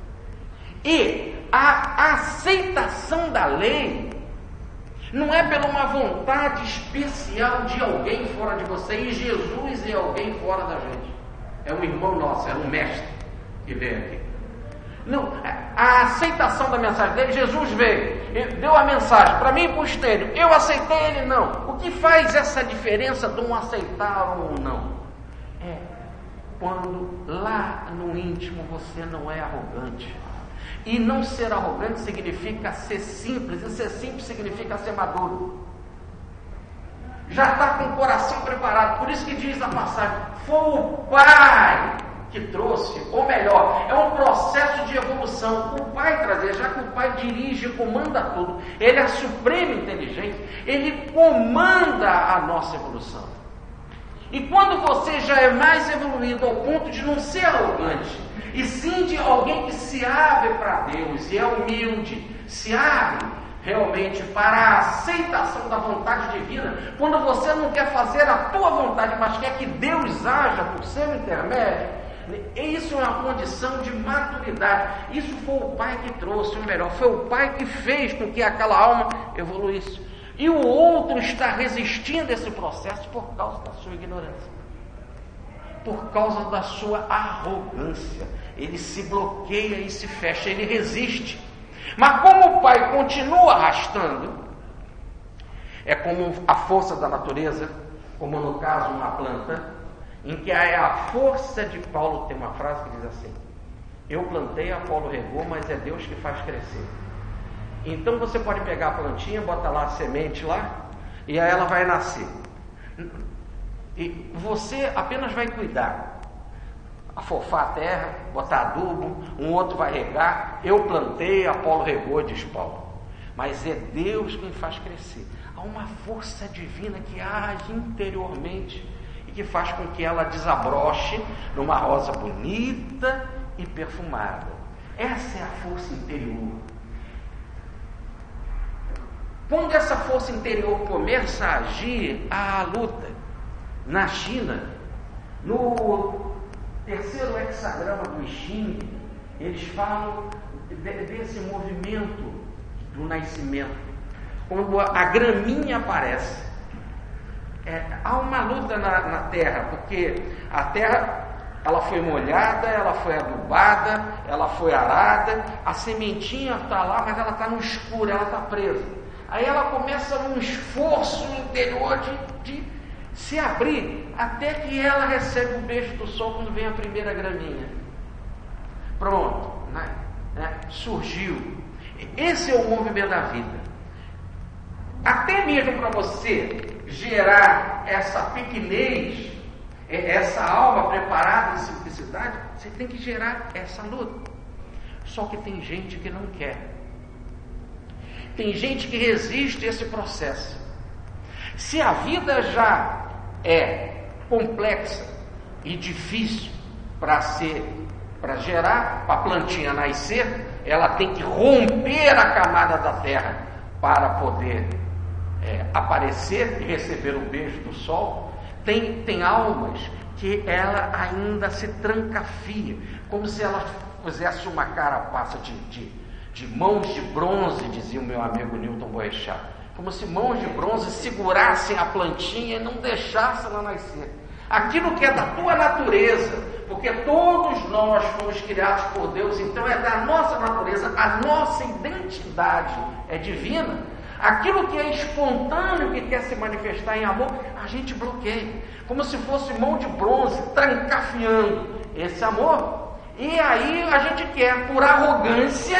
E a aceitação da lei não é pela uma vontade especial de alguém fora de você, e Jesus é alguém fora da gente, é um irmão nosso, é um mestre que veio aqui. Não, a aceitação da mensagem dele, Jesus veio, ele deu a mensagem para mim e para o Estênio, eu aceitei, ele não. O que faz essa diferença de um aceitar ou não? É quando lá no íntimo você não é arrogante. E não ser arrogante significa ser simples, e ser simples significa ser maduro. Já está com o coração preparado, por isso que diz a passagem, foi o Pai que trouxe, ou melhor, é um processo de evolução. O Pai trazer, já que o Pai dirige, comanda tudo, ele é a suprema inteligência, ele comanda a nossa evolução. E quando você já é mais evoluído ao ponto de não ser arrogante, e sim de alguém que se abre para Deus e é humilde, se abre realmente para a aceitação da vontade divina, quando você não quer fazer a tua vontade, mas quer que Deus haja por seu intermédio, isso é uma condição de maturidade. Isso foi o Pai que trouxe, ou melhor, foi o Pai que fez com que aquela alma evoluísse. E o outro está resistindo a esse processo por causa da sua ignorância, por causa da sua arrogância. Ele se bloqueia e se fecha, ele resiste. Mas como o Pai continua arrastando, é como a força da natureza, como no caso uma planta, em que é a força de Paulo. Tem uma frase que diz assim: eu plantei, Apolo regou, mas é Deus que faz crescer. Então você pode pegar a plantinha, botar lá a semente lá, e aí ela vai nascer. E você apenas vai cuidar, afofar a terra, botar adubo, um outro vai regar. Eu plantei, Apolo regou, diz Paulo, mas é Deus quem faz crescer. Há uma força divina que age interiormente e que faz com que ela desabroche numa rosa bonita e perfumada. Essa é a força interior. Quando essa força interior começa a agir, há a luta. Na China, no terceiro hexagrama do I Ching, eles falam desse movimento do nascimento. Quando a graminha aparece, há uma luta na terra, porque a terra, ela foi molhada, ela foi adubada, ela foi arada, a sementinha está lá, mas ela está no escuro, ela está presa. Aí ela começa num esforço interior de se abrir, até que ela recebe o beijo do sol quando vem a primeira graminha. Pronto, surgiu. Esse é o movimento da vida. Até mesmo para você gerar essa pequenez, essa alma preparada em simplicidade, você tem que gerar essa luta. Só que tem gente que não quer. Tem gente que resiste a esse processo. Se a vida já é complexa e difícil para gerar, para a plantinha nascer, ela tem que romper a camada da terra para poder aparecer e receber o beijo do sol. Tem almas que ela ainda se trancafia, como se ela fizesse uma carapaça de mãos de bronze, dizia o meu amigo Newton Boechat, como se mãos de bronze segurassem a plantinha e não deixassem ela nascer. Aquilo que é da tua natureza, porque todos nós fomos criados por Deus, então é da nossa natureza, a nossa identidade é divina. Aquilo que é espontâneo, que quer se manifestar em amor, a gente bloqueia, como se fosse mão de bronze, trancafiando esse amor. E aí a gente quer, por arrogância,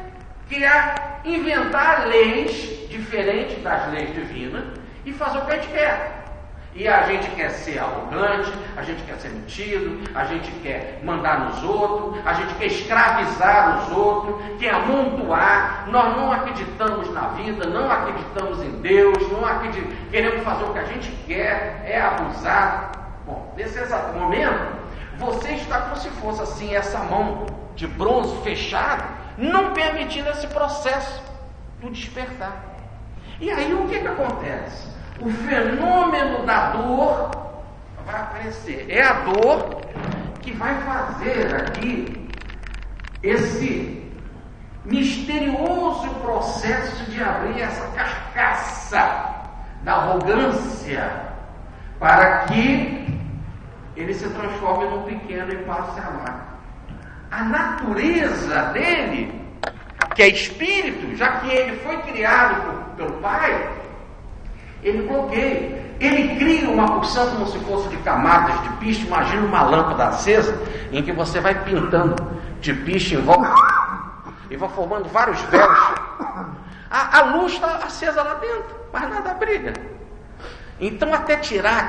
inventar leis diferentes das leis divinas e fazer o que a gente quer. E a gente quer ser arrogante, a gente quer ser metido, a gente quer mandar nos outros, a gente quer escravizar os outros, quer amontoar. Nós não acreditamos na vida, não acreditamos em Deus, queremos fazer o que a gente quer, é abusar. Bom, nesse exato momento, você está como se fosse assim, essa mão de bronze fechada, não permitindo esse processo do despertar. E aí o que acontece? O fenômeno da dor vai aparecer. É a dor que vai fazer aqui esse misterioso processo de abrir essa carcaça da arrogância, para que ele se transforme num pequeno e passe a amar. A natureza dele, que é espírito, já que ele foi criado pelo Pai, ele bloqueia, ele cria uma porção como se fosse de camadas de piche. Imagina uma lâmpada acesa em que você vai pintando de piche em volta e vai formando vários véus. A luz está acesa lá dentro, mas nada briga. Então, até tirar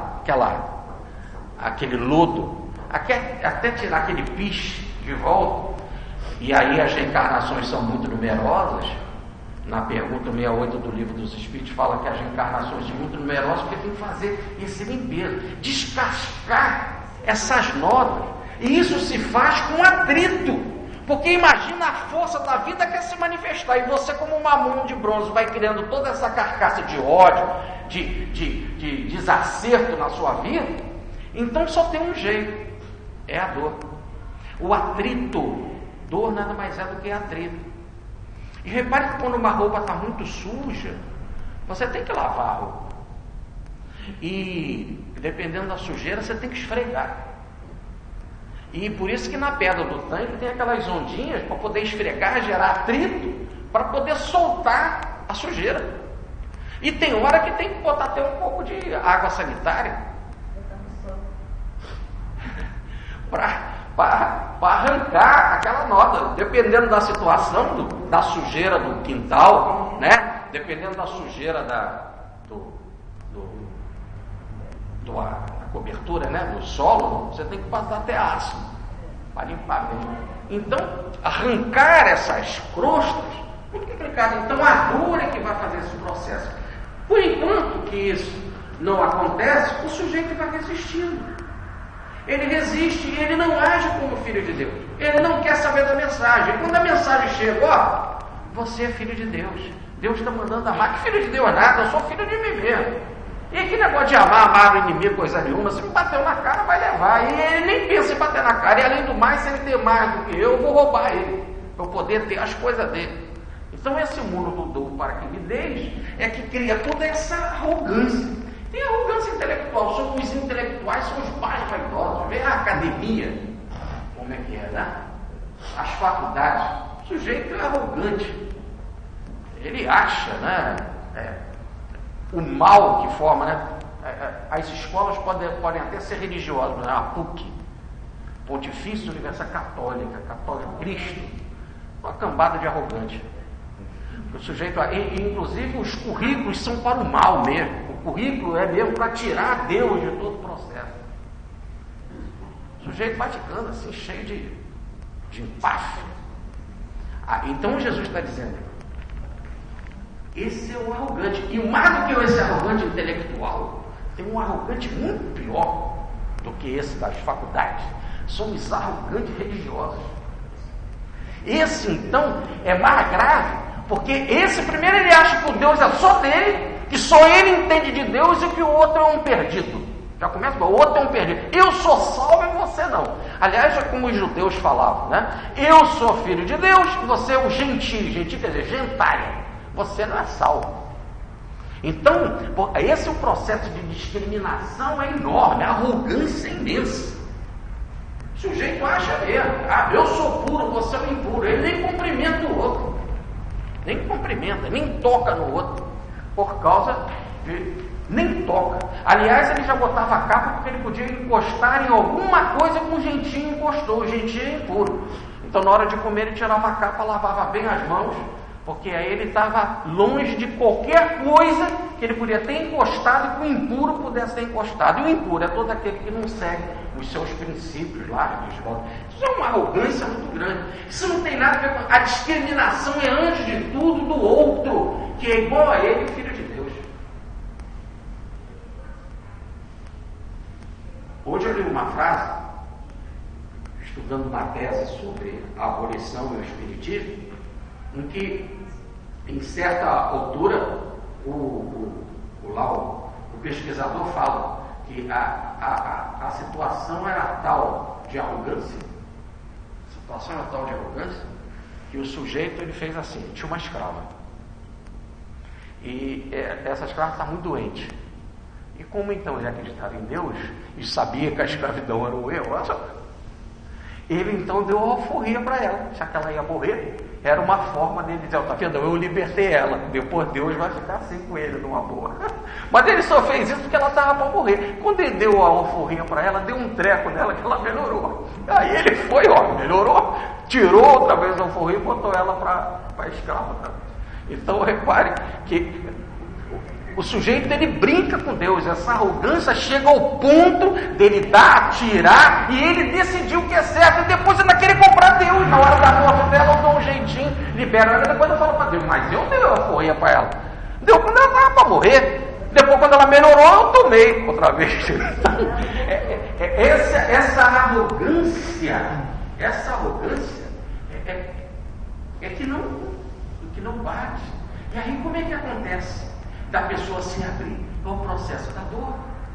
aquele lodo, até tirar aquele piche de volta, e aí as reencarnações são muito numerosas. Na pergunta 68 do Livro dos Espíritos fala que as reencarnações são muito numerosas, porque tem que fazer esse limpeza, descascar essas nodas. E isso se faz com atrito, porque imagina a força da vida que quer se manifestar, e você, como uma mão de bronze, vai criando toda essa carcaça de ódio, de desacerto na sua vida. Então só tem um jeito, é a dor. O atrito, dor nada mais é do que atrito. E repare que quando uma roupa está muito suja, você tem que lavar a roupa. E dependendo da sujeira, você tem que esfregar. E por isso que na pedra do tanque tem aquelas ondinhas para poder esfregar, gerar atrito, para poder soltar a sujeira. E tem hora que tem que botar até um pouco de água sanitária para arrancar aquela nota, dependendo da situação, da sujeira do quintal, né? Dependendo da sujeira da cobertura, né? Do solo, você tem que passar até ácido para limpar bem. Então, arrancar essas crostas, muito complicado. Então, a dor é que vai fazer esse processo. Por enquanto que isso não acontece, o sujeito vai resistindo. Ele resiste e ele não age como filho de Deus. Ele não quer saber da mensagem. Quando a mensagem chega, você é filho de Deus. Deus está mandando amar. Que filho de Deus nada, eu sou filho de mim mesmo. E que negócio de amar o inimigo, coisa nenhuma, se me bateu na cara, vai levar. E ele nem pensa em bater na cara. E além do mais, se ele ter mais do que eu vou roubar ele, para eu poder ter as coisas dele. Então esse mundo do dom para que me deis é que cria toda essa arrogância. Tem arrogância intelectual, os intelectuais são os mais vaidosos. Vê a academia, como é que é, né? As faculdades, o sujeito é arrogante. Ele acha, né? O mal que forma, né? As escolas podem até ser religiosas, né? A PUC, Pontifícia Universidade Católica, Católico Cristo, uma cambada de arrogante. O sujeito, inclusive os currículos são para o mal mesmo. O currículo é mesmo para tirar Deus de todo o processo. O sujeito vai ficando assim, cheio de empáfia. Então Jesus está dizendo, esse é o arrogante. E mais do que esse arrogante intelectual, tem um arrogante muito pior do que esse das faculdades. São os arrogantes religiosos. Esse, então, é mais grave, porque esse, primeiro, ele acha que o Deus é só dele, que só ele entende de Deus e que o outro é um perdido. Já começa, o outro é um perdido. Eu sou salvo e você não. Aliás, é como os judeus falavam, né? Eu sou filho de Deus e você é o gentio. Gentio quer dizer gentalha. Você não é salvo. Então, esse é o processo de discriminação, é enorme, a arrogância é imensa. O sujeito acha mesmo, eu sou puro, você é impuro. Ele nem cumprimenta o outro, nem cumprimenta, nem toca no outro, por causa de... nem toca. Aliás, ele já botava a capa porque ele podia encostar em alguma coisa que o gentinho encostou. O gentinho é impuro. Então, na hora de comer, ele tirava a capa, lavava bem as mãos, porque aí ele estava longe de qualquer coisa que ele podia ter encostado e que o impuro pudesse ter encostado. E o impuro é todo aquele que não segue os seus princípios lá. Isso é uma arrogância muito grande. Isso não tem nada a ver com... A discriminação é, antes de tudo, do outro, que é igual a ele, filho de Deus. Hoje eu li uma frase, estudando uma tese sobre a abolição e o espiritismo, em que, em certa altura, o pesquisador fala que a situação era tal de arrogância, que o sujeito ele fez assim, tinha uma escrava, e essa escrava está muito doente, e como então ele acreditava em Deus e sabia que a escravidão era um erro, ele então deu uma alforria para ela, já que ela ia morrer. Era uma forma dele dizer, tá vendo, eu libertei ela, depois Deus vai ficar assim com ele numa boa. Mas ele só fez isso porque ela estava para morrer. Quando ele deu a alforria para ela, deu um treco nela que ela melhorou. Aí ele foi, melhorou, tirou outra vez a alforria e botou ela para escrava. Então repare que o sujeito ele brinca com Deus, essa arrogância chega ao ponto dele dar, tirar, e ele decidiu o que é certo, e depois ainda querer comprar Deus. Na hora da morte dela, eu dou um jeitinho, libero ela, depois eu falo para Deus, mas eu dei a forrinha para ela. Deu quando ela estava para morrer, depois quando ela melhorou, eu tomei outra vez. Essa arrogância é que não bate. E aí como é que acontece? Da pessoa se abrir ao processo da dor.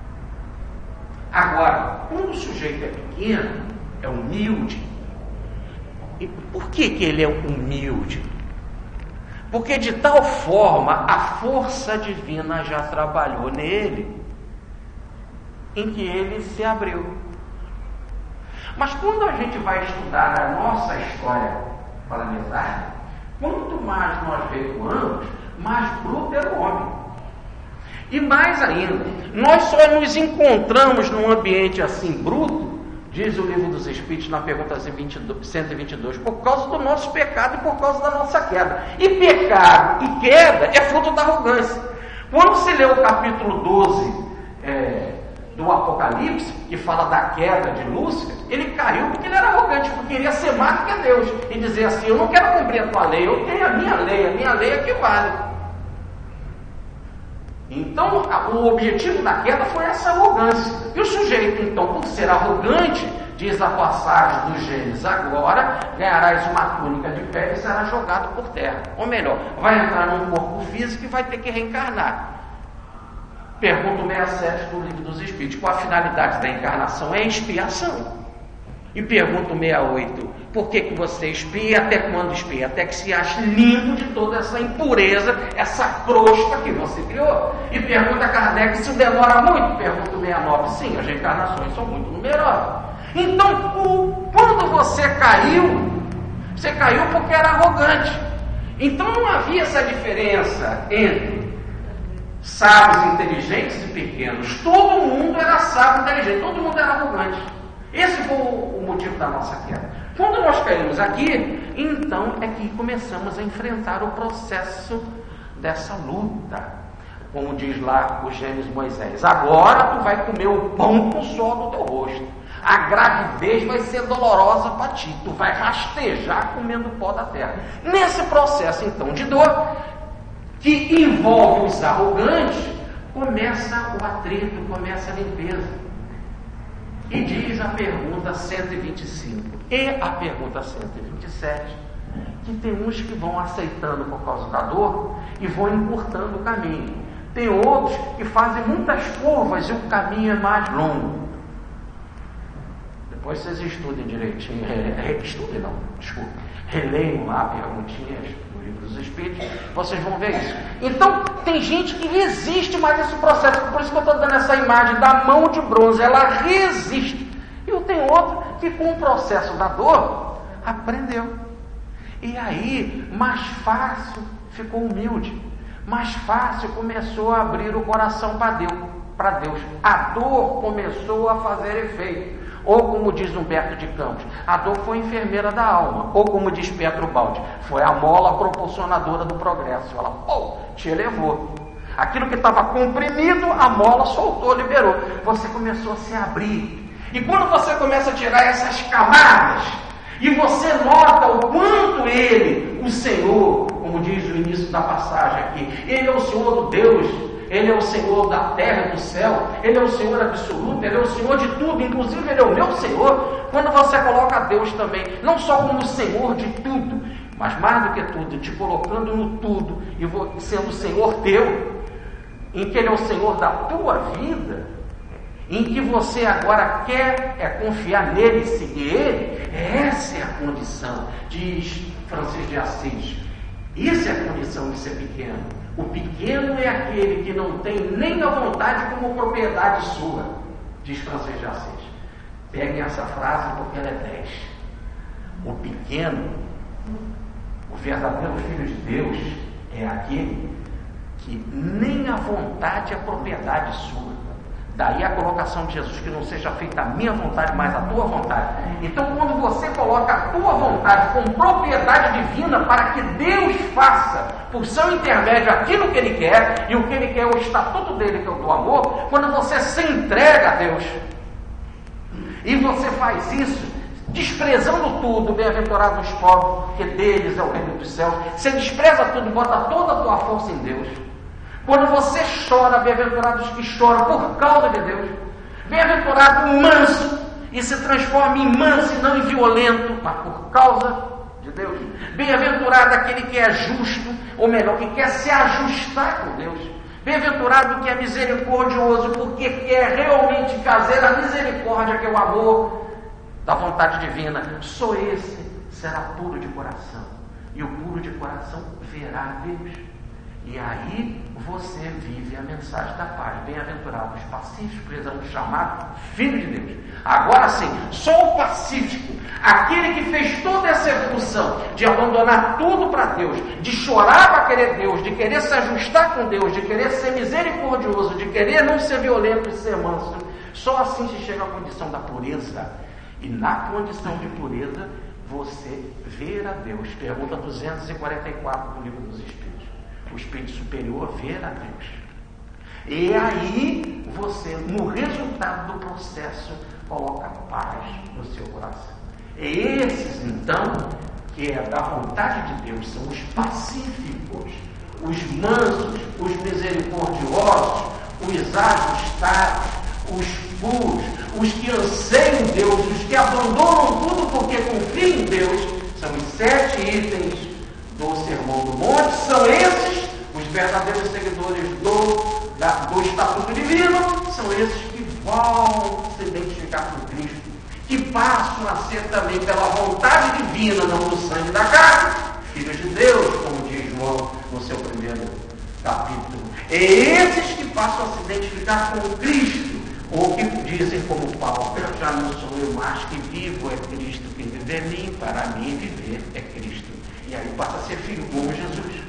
Agora, quando o sujeito é pequeno, é humilde. E por que ele é humilde? Porque de tal forma a força divina já trabalhou nele, em que ele se abriu. Mas quando a gente vai estudar a nossa história planetária, quanto mais nós recuamos, mais bruto era o homem. E mais ainda, nós só nos encontramos num ambiente assim bruto, diz o Livro dos Espíritos na pergunta 122, por causa do nosso pecado e por causa da nossa queda. E pecado e queda é fruto da arrogância. Quando se lê o capítulo 12 do Apocalipse, que fala da queda de Lúcifer, ele caiu porque ele era arrogante, porque queria ser mais do que Deus, e dizer assim, eu não quero cumprir a tua lei, eu tenho a minha lei é que vale. Então, o objetivo da queda foi essa arrogância. E o sujeito, então, por ser arrogante, Diz a passagem do Gênesis: agora ganharás uma túnica de pele e será jogado por terra. Ou melhor, vai entrar num corpo físico e vai ter que reencarnar. Pergunta 67 do Livro dos Espíritos: qual a finalidade da encarnação? É expiação. E pergunta 68: por que você expia? Até quando expia? Até que se ache limpo de toda essa impureza, essa crosta que você criou. E pergunta a Kardec: isso demora muito? Pergunta 69: sim, as reencarnações são muito numerosas. Então, quando você caiu porque era arrogante. Então não havia essa diferença entre sábios, inteligentes e pequenos. Todo mundo era sábio, inteligente, todo mundo era arrogante. Esse foi o motivo da nossa queda. Quando nós caímos aqui, então é que começamos a enfrentar o processo dessa luta. Como diz lá o Gênesis Moisés: agora tu vai comer o pão com o suor do teu rosto. A gravidez vai ser dolorosa para ti. Tu vai rastejar comendo o pó da terra. Nesse processo então de dor, que envolve os arrogantes, começa o atrito, começa a limpeza. E diz a pergunta 125 e a pergunta 127, que tem uns que vão aceitando por causa da dor e vão encurtando o caminho. Tem outros que fazem muitas curvas e o caminho é mais longo. Depois vocês estudem direitinho, releiam lá perguntinhas do Livro dos Espíritos, vocês vão ver isso. Então, tem gente que resiste mais a esse processo, por isso que eu estou dando essa imagem da mão de bronze, ela resiste. E tem outro que com o processo da dor, aprendeu. E aí, mais fácil, ficou humilde. Mais fácil, começou a abrir o coração para Deus. A dor começou a fazer efeito. Ou como diz Humberto de Campos, a dor foi enfermeira da alma. Ou como diz Petro Baldi, foi a mola proporcionadora do progresso. Ela, te elevou. Aquilo que estava comprimido, a mola soltou, liberou. Você começou a se abrir. E quando você começa a tirar essas camadas, e você nota o quanto ele, o Senhor, como diz o início da passagem aqui, ele é o Senhor do Deus, ele é o Senhor da terra e do céu, ele é o Senhor absoluto, ele é o Senhor de tudo, inclusive ele é o meu Senhor. Quando você coloca Deus também, não só como Senhor de tudo, mas mais do que tudo, te colocando no tudo, e sendo o Senhor teu, em que ele é o Senhor da tua vida, em que você agora quer confiar nele e seguir ele, essa é a condição, diz Francisco de Assis. Isso é a condição de ser pequeno. O pequeno é aquele que não tem nem a vontade como propriedade sua, diz Francisco de Assis. Peguem essa frase porque ela é 10. O pequeno, o verdadeiro Filho de Deus, é aquele que nem a vontade é propriedade sua. Daí a colocação de Jesus: que não seja feita a minha vontade, mas a tua vontade. Então, quando você coloca a tua vontade como propriedade divina para que Deus faça por seu intermédio aquilo que Ele quer, e o que Ele quer é o estatuto dele, que é o do amor, quando você se entrega a Deus, e você faz isso, desprezando tudo, bem-aventurados os pobres, porque deles é o reino dos céus, você despreza tudo, bota toda a tua força em Deus. Quando você chora, bem-aventurados que choram por causa de Deus. Bem-aventurado o manso, e se transforma em manso e não em violento, mas por causa de Deus. Bem-aventurado aquele que é justo, ou melhor, que quer se ajustar com Deus. Bem-aventurado que é misericordioso, porque quer realmente fazer a misericórdia, que é o amor da vontade divina. Só esse será puro de coração, e o puro de coração verá Deus. E aí você vive a mensagem da paz. Bem-aventurados os pacíficos, eles são chamados filhos de Deus. Agora sim, só o pacífico, aquele que fez toda essa evolução de abandonar tudo para Deus, de chorar para querer Deus, de querer se ajustar com Deus, de querer ser misericordioso, de querer não ser violento e ser manso, só assim se chega à condição da pureza. E na condição de pureza você ver a Deus. Pergunta 244 do Livro dos Espíritos. O Espírito superior ver a Deus. E aí você, no resultado do processo, coloca paz no seu coração. E esses então, que é da vontade de Deus, são os pacíficos, os mansos, os misericordiosos, os ajustados, os puros, os que anseiam Deus, os que abandonam tudo porque confiam em Deus, são os 7 itens do Sermão do Monte, são esses os verdadeiros seguidores do Estatuto Divino, são esses que vão se identificar com Cristo, que passam a ser também pela vontade divina, não do sangue da carne, filhos de Deus, como diz João no seu primeiro capítulo. É esses que passam a se identificar com Cristo, ou que dizem como Paulo: já não sou eu mais que vivo, é Cristo que vive em mim, para mim viver é Cristo. E aí passa a ser filho como Jesus,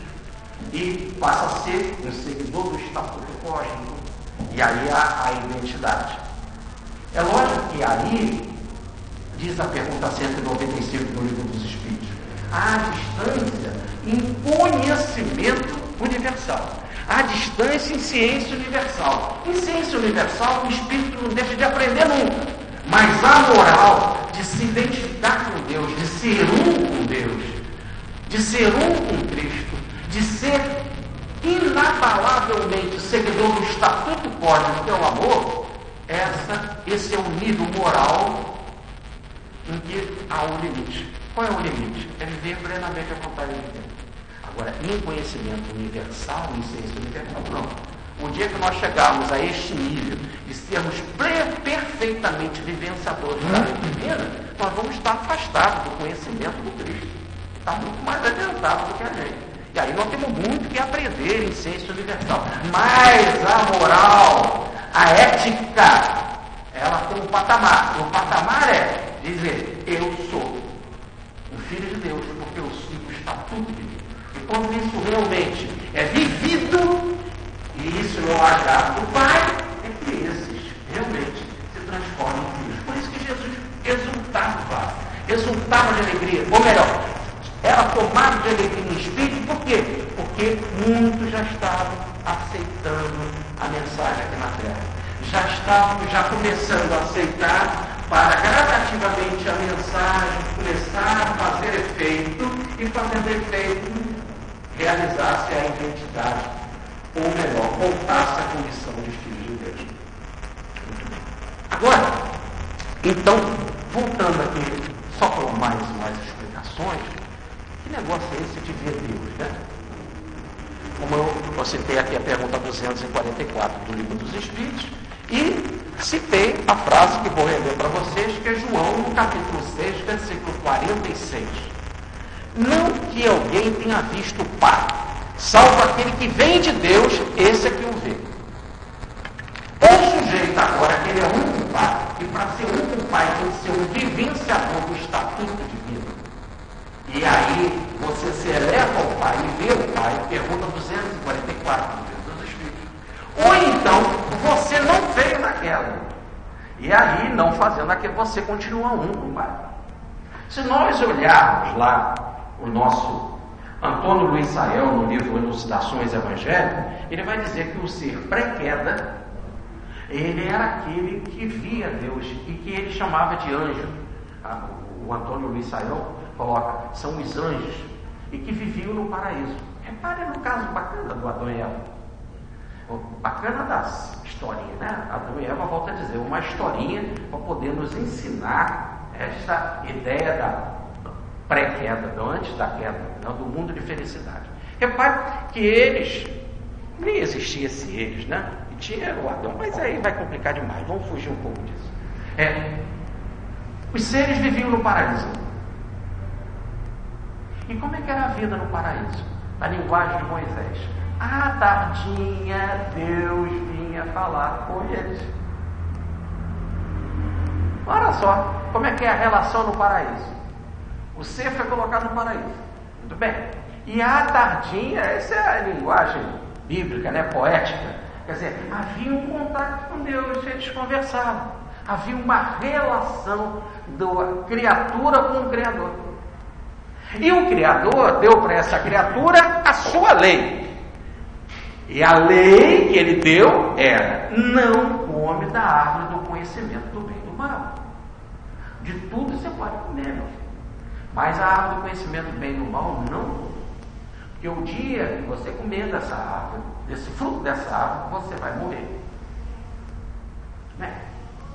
e passa a ser um seguidor do Estatuto Cósmico, e aí há a identidade. É lógico que aí, diz a pergunta 195 do Livro dos Espíritos, a distância em conhecimento universal, a distância em ciência universal. Em ciência universal, o Espírito não deixa de aprender nunca, mas a moral de se identificar com Deus, de ser um com Deus, de ser um com Cristo, de ser inabalavelmente seguidor do Estatuto Cósmico, que é o amor, esse é o nível moral em que há um limite. Qual é o limite? É viver plenamente a vontade de Deus. Agora, em conhecimento universal, em ciência universal, não. O dia que nós chegarmos a este nível de sermos perfeitamente vivenciadores da lei divina, nós vamos estar afastados do conhecimento do Cristo. Está muito mais adiantado do que a gente. E aí nós temos muito que aprender em ciência universal. Mas a moral, a ética, ela tem um patamar. O patamar é dizer: eu sou um filho de Deus, porque eu sigo o Estatuto de Deus. E quando isso realmente é vivido, e isso não é agrado do Pai, é que esses realmente se transformam em filhos. Por isso que Jesus exultava de alegria, ou melhor, era tomado de alegria no Espírito. Por quê? Porque muitos já estavam aceitando a mensagem aqui na Terra. Já estavam começando a aceitar, para gradativamente a mensagem começar a fazer efeito, e fazendo efeito, realizar-se a identidade, ou melhor, voltar-se à condição de filhos de Deus. Muito bem. Agora, então, voltando aqui, só para mais explicações, que negócio é esse de ver Deus, né? Como eu citei aqui a pergunta 244 do Livro dos Espíritos, e citei a frase que vou reler para vocês, que é João, no capítulo 6, versículo 46. Não que alguém tenha visto o Pai, salvo aquele que vem de Deus, esse é que o vê. O sujeito agora, que ele é um com o Pai, e para ser um com o Pai tem que ser um vivenciador do Estatuto Divino. E aí você se eleva ao Pai e vê o Pai, pergunta 244 do Livro dos Espíritos. Ou então, você não veio naquela. E aí, não fazendo aquilo, você continua um com o Pai. Se nós olharmos lá o nosso Antônio Luiz Saião, no livro Elucidações Evangélicas, ele vai dizer que o ser pré-queda, ele era aquele que via Deus e que ele chamava de anjo. O Antônio Luiz Saião coloca, são os anjos, e que viviam no paraíso. Repare no caso bacana do Adão e Eva. Bacana das historinhas, né? Adão e Eva, volta a dizer, uma historinha para poder nos ensinar esta ideia da pré-queda, antes da queda, do mundo de felicidade. Repare que eles, nem existia esse eles, né? E tinha o Adão, mas aí vai complicar demais, vamos fugir um pouco disso. Os seres viviam no paraíso. E como é que era a vida no paraíso? Na linguagem de Moisés. À tardinha, Deus vinha falar com eles. Olha só, como é que é a relação no paraíso. O ser foi colocado no paraíso. Muito bem. E à tardinha, essa é a linguagem bíblica, né, poética. Quer dizer, havia um contato com Deus, eles conversavam. Havia uma relação da criatura com o Criador. E o Criador deu para essa criatura a sua lei. E a lei que ele deu era: não come da árvore do conhecimento do bem e do mal. De tudo você pode comer, meu filho. Mas a árvore do conhecimento do bem e do mal não. Porque o dia que você comer dessa árvore, desse fruto dessa árvore, você vai morrer. Né?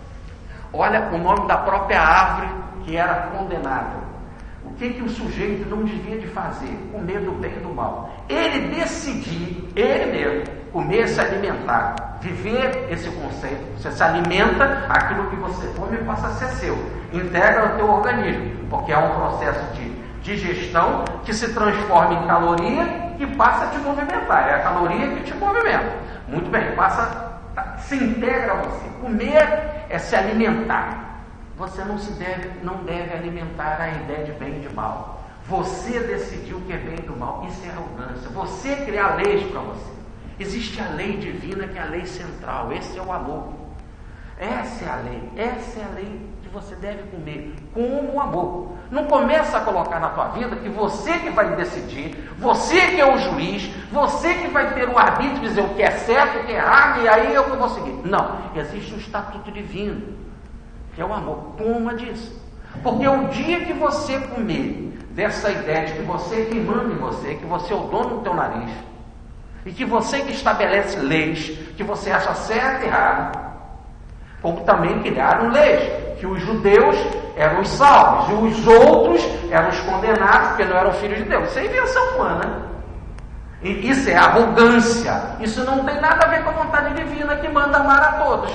Olha o nome da própria árvore que era condenável. O que o sujeito não devia de fazer? Comer do bem e do mal. Ele decidir, ele mesmo, comer, se alimentar, viver esse conceito. Você se alimenta, aquilo que você come passa a ser seu, integra o teu organismo, porque é um processo de digestão que se transforma em caloria e passa a te movimentar. É a caloria que te movimenta. Muito bem, se integra a você. Comer é se alimentar. Você não deve alimentar a ideia de bem e de mal. Você decidiu o que é bem e do mal. Isso é arrogância. Você criar leis para você. Existe a lei divina, que é a lei central. Esse é o amor. Essa é a lei. Essa é a lei que você deve comer como amor. Não começa a colocar na tua vida que você que vai decidir, você que é o juiz, você que vai ter o arbítrio de dizer o que é certo, o que é errado, e aí eu que vou seguir. Não. Existe um estatuto divino, que é o amor. Coma disso. Porque o dia que você comer dessa ideia de que você que manda em você, que você é o dono do teu nariz, e que você que estabelece leis, que você acha certo e errado, como também criaram leis, que os judeus eram os salvos, e os outros eram os condenados, porque não eram filhos de Deus. Isso é invenção humana. E isso é arrogância. Isso não tem nada a ver com a vontade divina que manda amar a todos,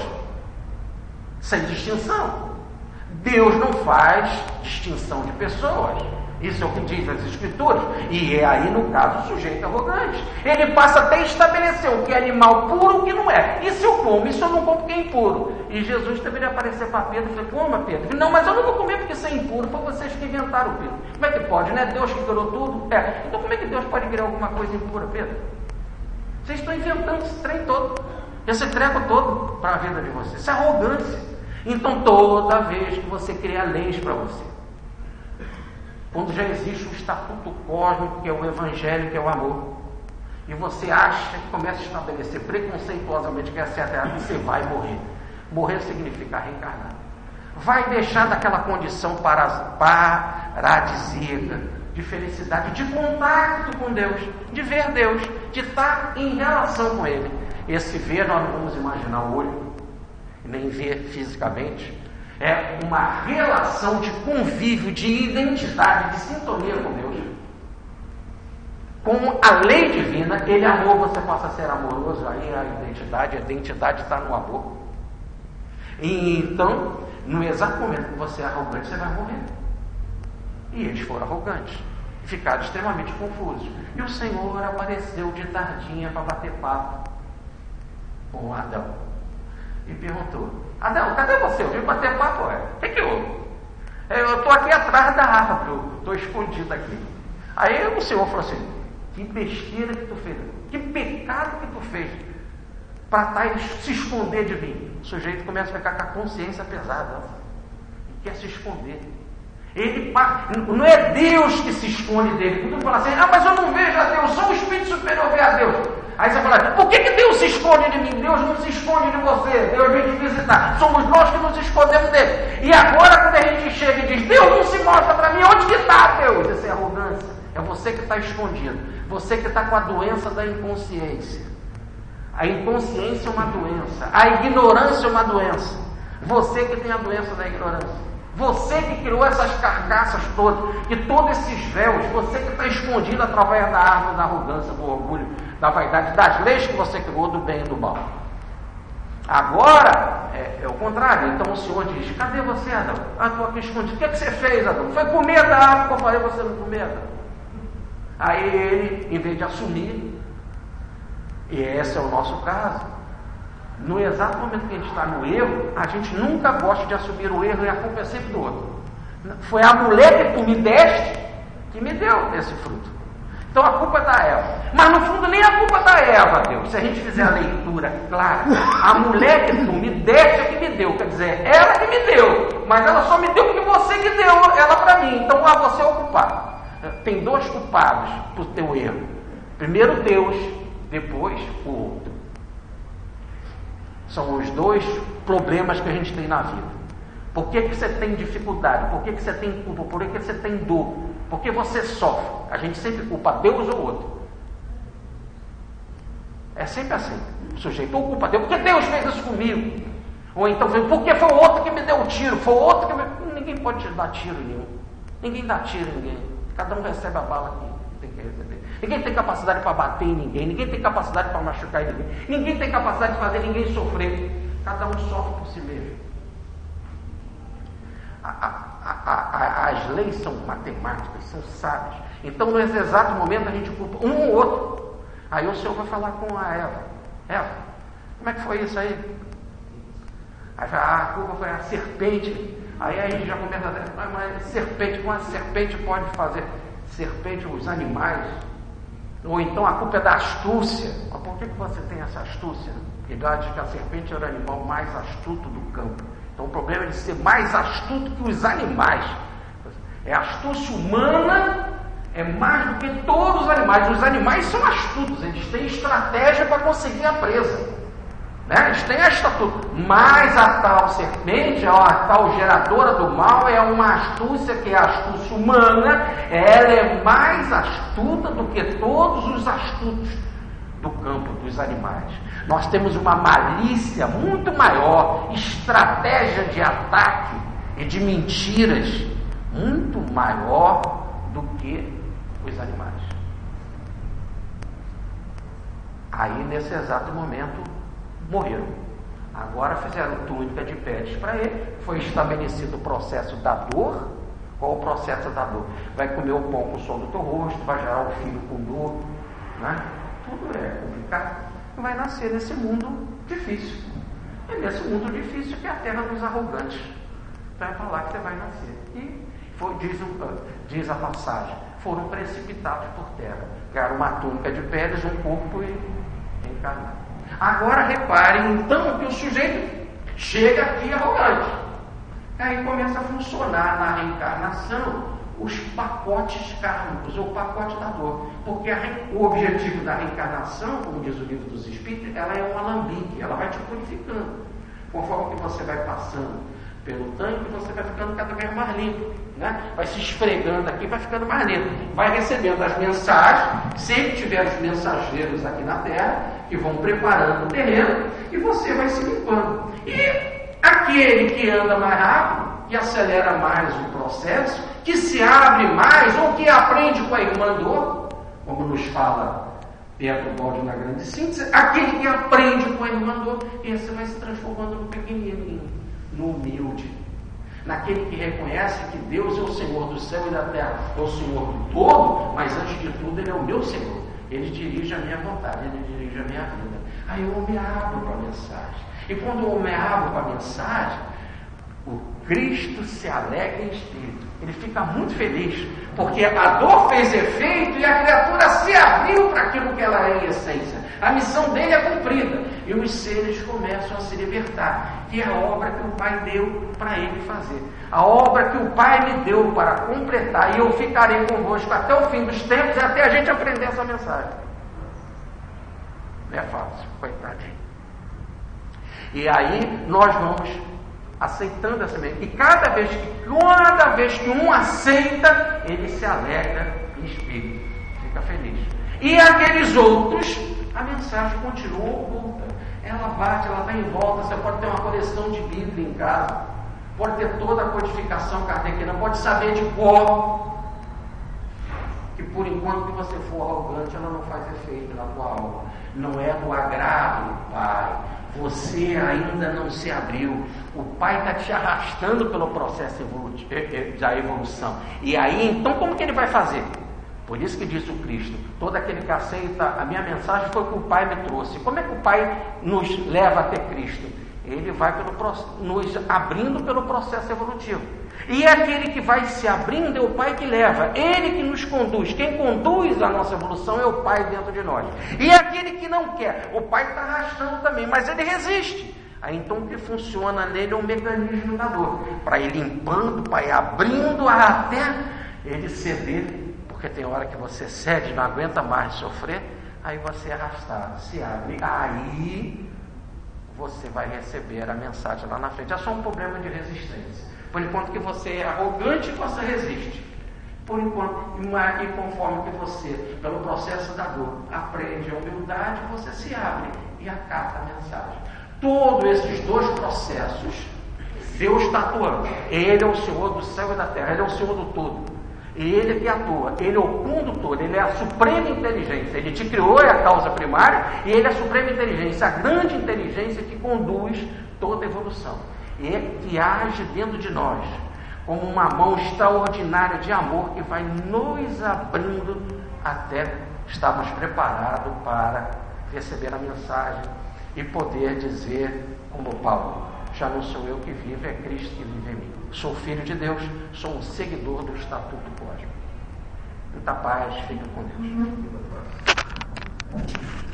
sem distinção. Deus não faz distinção de pessoas. Isso é o que diz as Escrituras. E é aí, no caso, o sujeito arrogante. Ele passa até a estabelecer o que é animal puro e o que não é. Isso eu como, isso eu não como porque é impuro. E Jesus deveria aparecer para Pedro e falar: coma, Pedro. Ele, não, mas eu não vou comer porque isso é impuro. Foi vocês que inventaram, Pedro. Como é que pode? Não é Deus que criou tudo? É. Então como é que Deus pode criar alguma coisa impura, Pedro? Vocês estão inventando esse trem todo, esse treco todo para a vida de vocês. Isso é arrogância. Então toda vez que você cria leis para você, quando já existe um estatuto cósmico, que é o Evangelho, que é o amor, e você acha que começa a estabelecer preconceituosamente que é certo, você vai morrer. Morrer significa reencarnar. Vai deixar daquela condição paradisíaca, de felicidade, de contato com Deus, de ver Deus, de estar em relação com Ele. Esse ver nós não vamos imaginar o olho, nem ver fisicamente. É uma relação de convívio, de identidade, de sintonia com Deus. Com a lei divina, Ele amou, você possa ser amoroso. Aí a identidade está no amor. E então, no exato momento que você é arrogante, você vai morrer. E eles foram arrogantes, ficaram extremamente confusos. E o Senhor apareceu de tardinha para bater papo com Adão e perguntou: Adão, cadê você? Eu vim bater papo, o que houve? Eu estou aqui atrás da árvore, estou escondido aqui. Aí o Senhor falou assim: que besteira que tu fez, que pecado que tu fez para se esconder de mim. O sujeito começa a ficar com a consciência pesada e quer se esconder. Não é Deus que se esconde dele. Quando fala assim: mas eu não vejo a Deus, só o Espírito superior vê a Deus. Aí você fala: por que Deus se esconde de mim? Deus não se esconde de você. Deus vem te visitar. Somos nós que nos escondemos dele. E agora, quando a gente chega e diz: Deus não se mostra para mim, onde que está Deus? Isso é arrogância. É você que está escondido. Você que está com a doença da inconsciência. A inconsciência é uma doença. A ignorância é uma doença. Você que tem a doença da ignorância. Você que criou essas carcaças todas, e todos esses véus, você que está escondido através da árvore da arrogância, do orgulho, da vaidade, das leis que você criou, do bem e do mal. Agora, é o contrário. Então o Senhor diz: cadê você, Adão? Estou aqui escondido. O que você fez, Adão? Foi comer da árvore que eu falei, você não comeu, Adão. Aí ele, em vez de assumir, e esse é o nosso caso, no exato momento que a gente está no erro, a gente nunca gosta de assumir o erro, e a culpa é sempre do outro. Foi a mulher que tu me deste que me deu esse fruto. Então a culpa é da Eva. Mas no fundo nem a culpa é da Eva, Deus. Se a gente fizer a leitura clara, a mulher que tu me deste é que me deu. Quer dizer, ela que me deu, mas ela só me deu porque você que deu ela para mim. Então você é o culpado. Tem dois culpados por teu erro. Primeiro Deus, depois o outro. São os dois problemas que a gente tem na vida. Por que você tem dificuldade? Por que você tem culpa? Por que você tem dor? Por que você sofre? A gente sempre culpa Deus ou outro. É sempre assim. O sujeito ou culpa Deus. Por que Deus fez isso comigo? Ou então, porque foi o outro que me deu o tiro, foi o outro que me... Ninguém pode te dar tiro nenhum. Ninguém dá tiro em ninguém. Cada um recebe a bala que tem que receber. Ninguém tem capacidade para bater em ninguém. Ninguém tem capacidade para machucar ninguém. Ninguém tem capacidade de fazer ninguém sofrer. Cada um sofre por si mesmo. As leis são matemáticas, são sábias. Então, nesse exato momento, a gente culpa um ou outro. Aí o Senhor vai falar com a Eva. Eva, como é que foi isso aí? Aí a culpa foi a serpente. Aí a gente já começa a dizer, mas serpente, como a serpente pode fazer? Serpente, os animais. Ou então a culpa é da astúcia. Mas por que você tem essa astúcia? Ele acha que a serpente era o animal mais astuto do campo. Então o problema é de ser mais astuto que os animais. É a astúcia humana, é mais do que todos os animais. Os animais são astutos, eles têm estratégia para conseguir a presa. Né? Eles têm a estatura. Mas a tal serpente, a tal geradora do mal, é uma astúcia que é a astúcia humana. Ela é mais astuta do que todos os astutos do campo dos animais. Nós temos uma malícia muito maior, estratégia de ataque e de mentiras muito maior do que os animais. Aí nesse exato momento morreram. Agora fizeram túnica de peles para ele. Foi estabelecido o processo da dor. Qual o processo da dor? Vai comer o pão com o sol do teu rosto, vai gerar o filho com dor, né? Tudo é complicado. Vai nascer nesse mundo difícil. É nesse mundo difícil que é a terra dos arrogantes. Então é para lá que você vai nascer. E foi, diz a passagem, foram precipitados por terra. Ganharam uma túnica de peles, um corpo e encarnaram. Agora reparem então que o sujeito chega aqui arrogante. Aí começa a funcionar na reencarnação os pacotes kármicos, ou o pacote da dor. Porque o objetivo da reencarnação, como diz o livro dos Espíritos, ela é um alambique, ela vai te purificando. Conforme que você vai passando pelo tanque, você vai ficando cada vez mais limpo, né? Vai se esfregando aqui, vai ficando mais limpo. Vai recebendo as mensagens, sempre tiver os mensageiros aqui na Terra, que vão preparando o terreno, e você vai se limpando. E aquele que anda mais rápido, que acelera mais o processo, que se abre mais, ou que aprende com a irmã dor, como nos fala Pedro Baldi na grande síntese, aquele que aprende com a irmã dor, esse vai se transformando no pequenininho, no humilde, naquele que reconhece que Deus é o Senhor do céu e da terra, é o Senhor do todo, mas antes de tudo Ele é o meu Senhor, Ele dirige a minha vontade, Ele dirige a minha vida. Aí eu me abro para a mensagem, e quando eu me abro para a mensagem, o Cristo se alegra em espírito, ele fica muito feliz, porque a dor fez efeito e a criatura se abriu para aquilo que ela é em essência. A missão dele é cumprida e os seres começam a se libertar, que é a obra que o Pai deu para ele fazer, a obra que o Pai me deu para completar, e eu ficarei convosco até o fim dos tempos e até a gente aprender essa mensagem. Não é fácil, coitadinho. E aí nós vamos aceitando essa mensagem. E cada vez que um aceita, ele se alegra em espírito, fica feliz. E aqueles outros, a mensagem continua oculta. Ela bate, ela está em volta. Você pode ter uma coleção de Bíblia em casa, pode ter toda a codificação kardeciana, pode saber de cor, que por enquanto que você for arrogante, ela não faz efeito na tua alma. Não é do agrado do Pai. Você ainda não se abriu. O Pai está te arrastando pelo processo da evolução. E aí, então, como que ele vai fazer? Por isso que diz o Cristo, todo aquele que aceita a minha mensagem foi o que o Pai me trouxe. Como é que o Pai nos leva até Cristo? Ele vai nos abrindo pelo processo evolutivo. E aquele que vai se abrindo é o Pai que leva, ele que nos conduz. Quem conduz a nossa evolução é o Pai dentro de nós. E aquele que não quer, o Pai está arrastando também, mas ele resiste. Aí então o que funciona nele é um mecanismo da dor, para ir limpando, para ir abrindo até ele ceder. Porque tem hora que você cede, não aguenta mais sofrer, aí você é arrastado, se abre, aí você vai receber a mensagem lá na frente. É só um problema de resistência. Por enquanto que você é arrogante, você resiste. Por enquanto, e conforme que você, pelo processo da dor, aprende a humildade, você se abre e acata a mensagem. Todos esses dois processos, Deus está atuando. Ele é o Senhor do céu e da terra, Ele é o Senhor do todo. Ele que atua, Ele é o condutor, Ele é a suprema inteligência. Ele te criou, é a causa primária, e Ele é a suprema inteligência, a grande inteligência que conduz toda a evolução. E que age dentro de nós, como uma mão extraordinária de amor que vai nos abrindo até estarmos preparados para receber a mensagem e poder dizer, como Paulo: já não sou eu que vivo, é Cristo que vive em mim. Sou filho de Deus, sou um seguidor do estatuto cósmico. Muita paz, fica com Deus.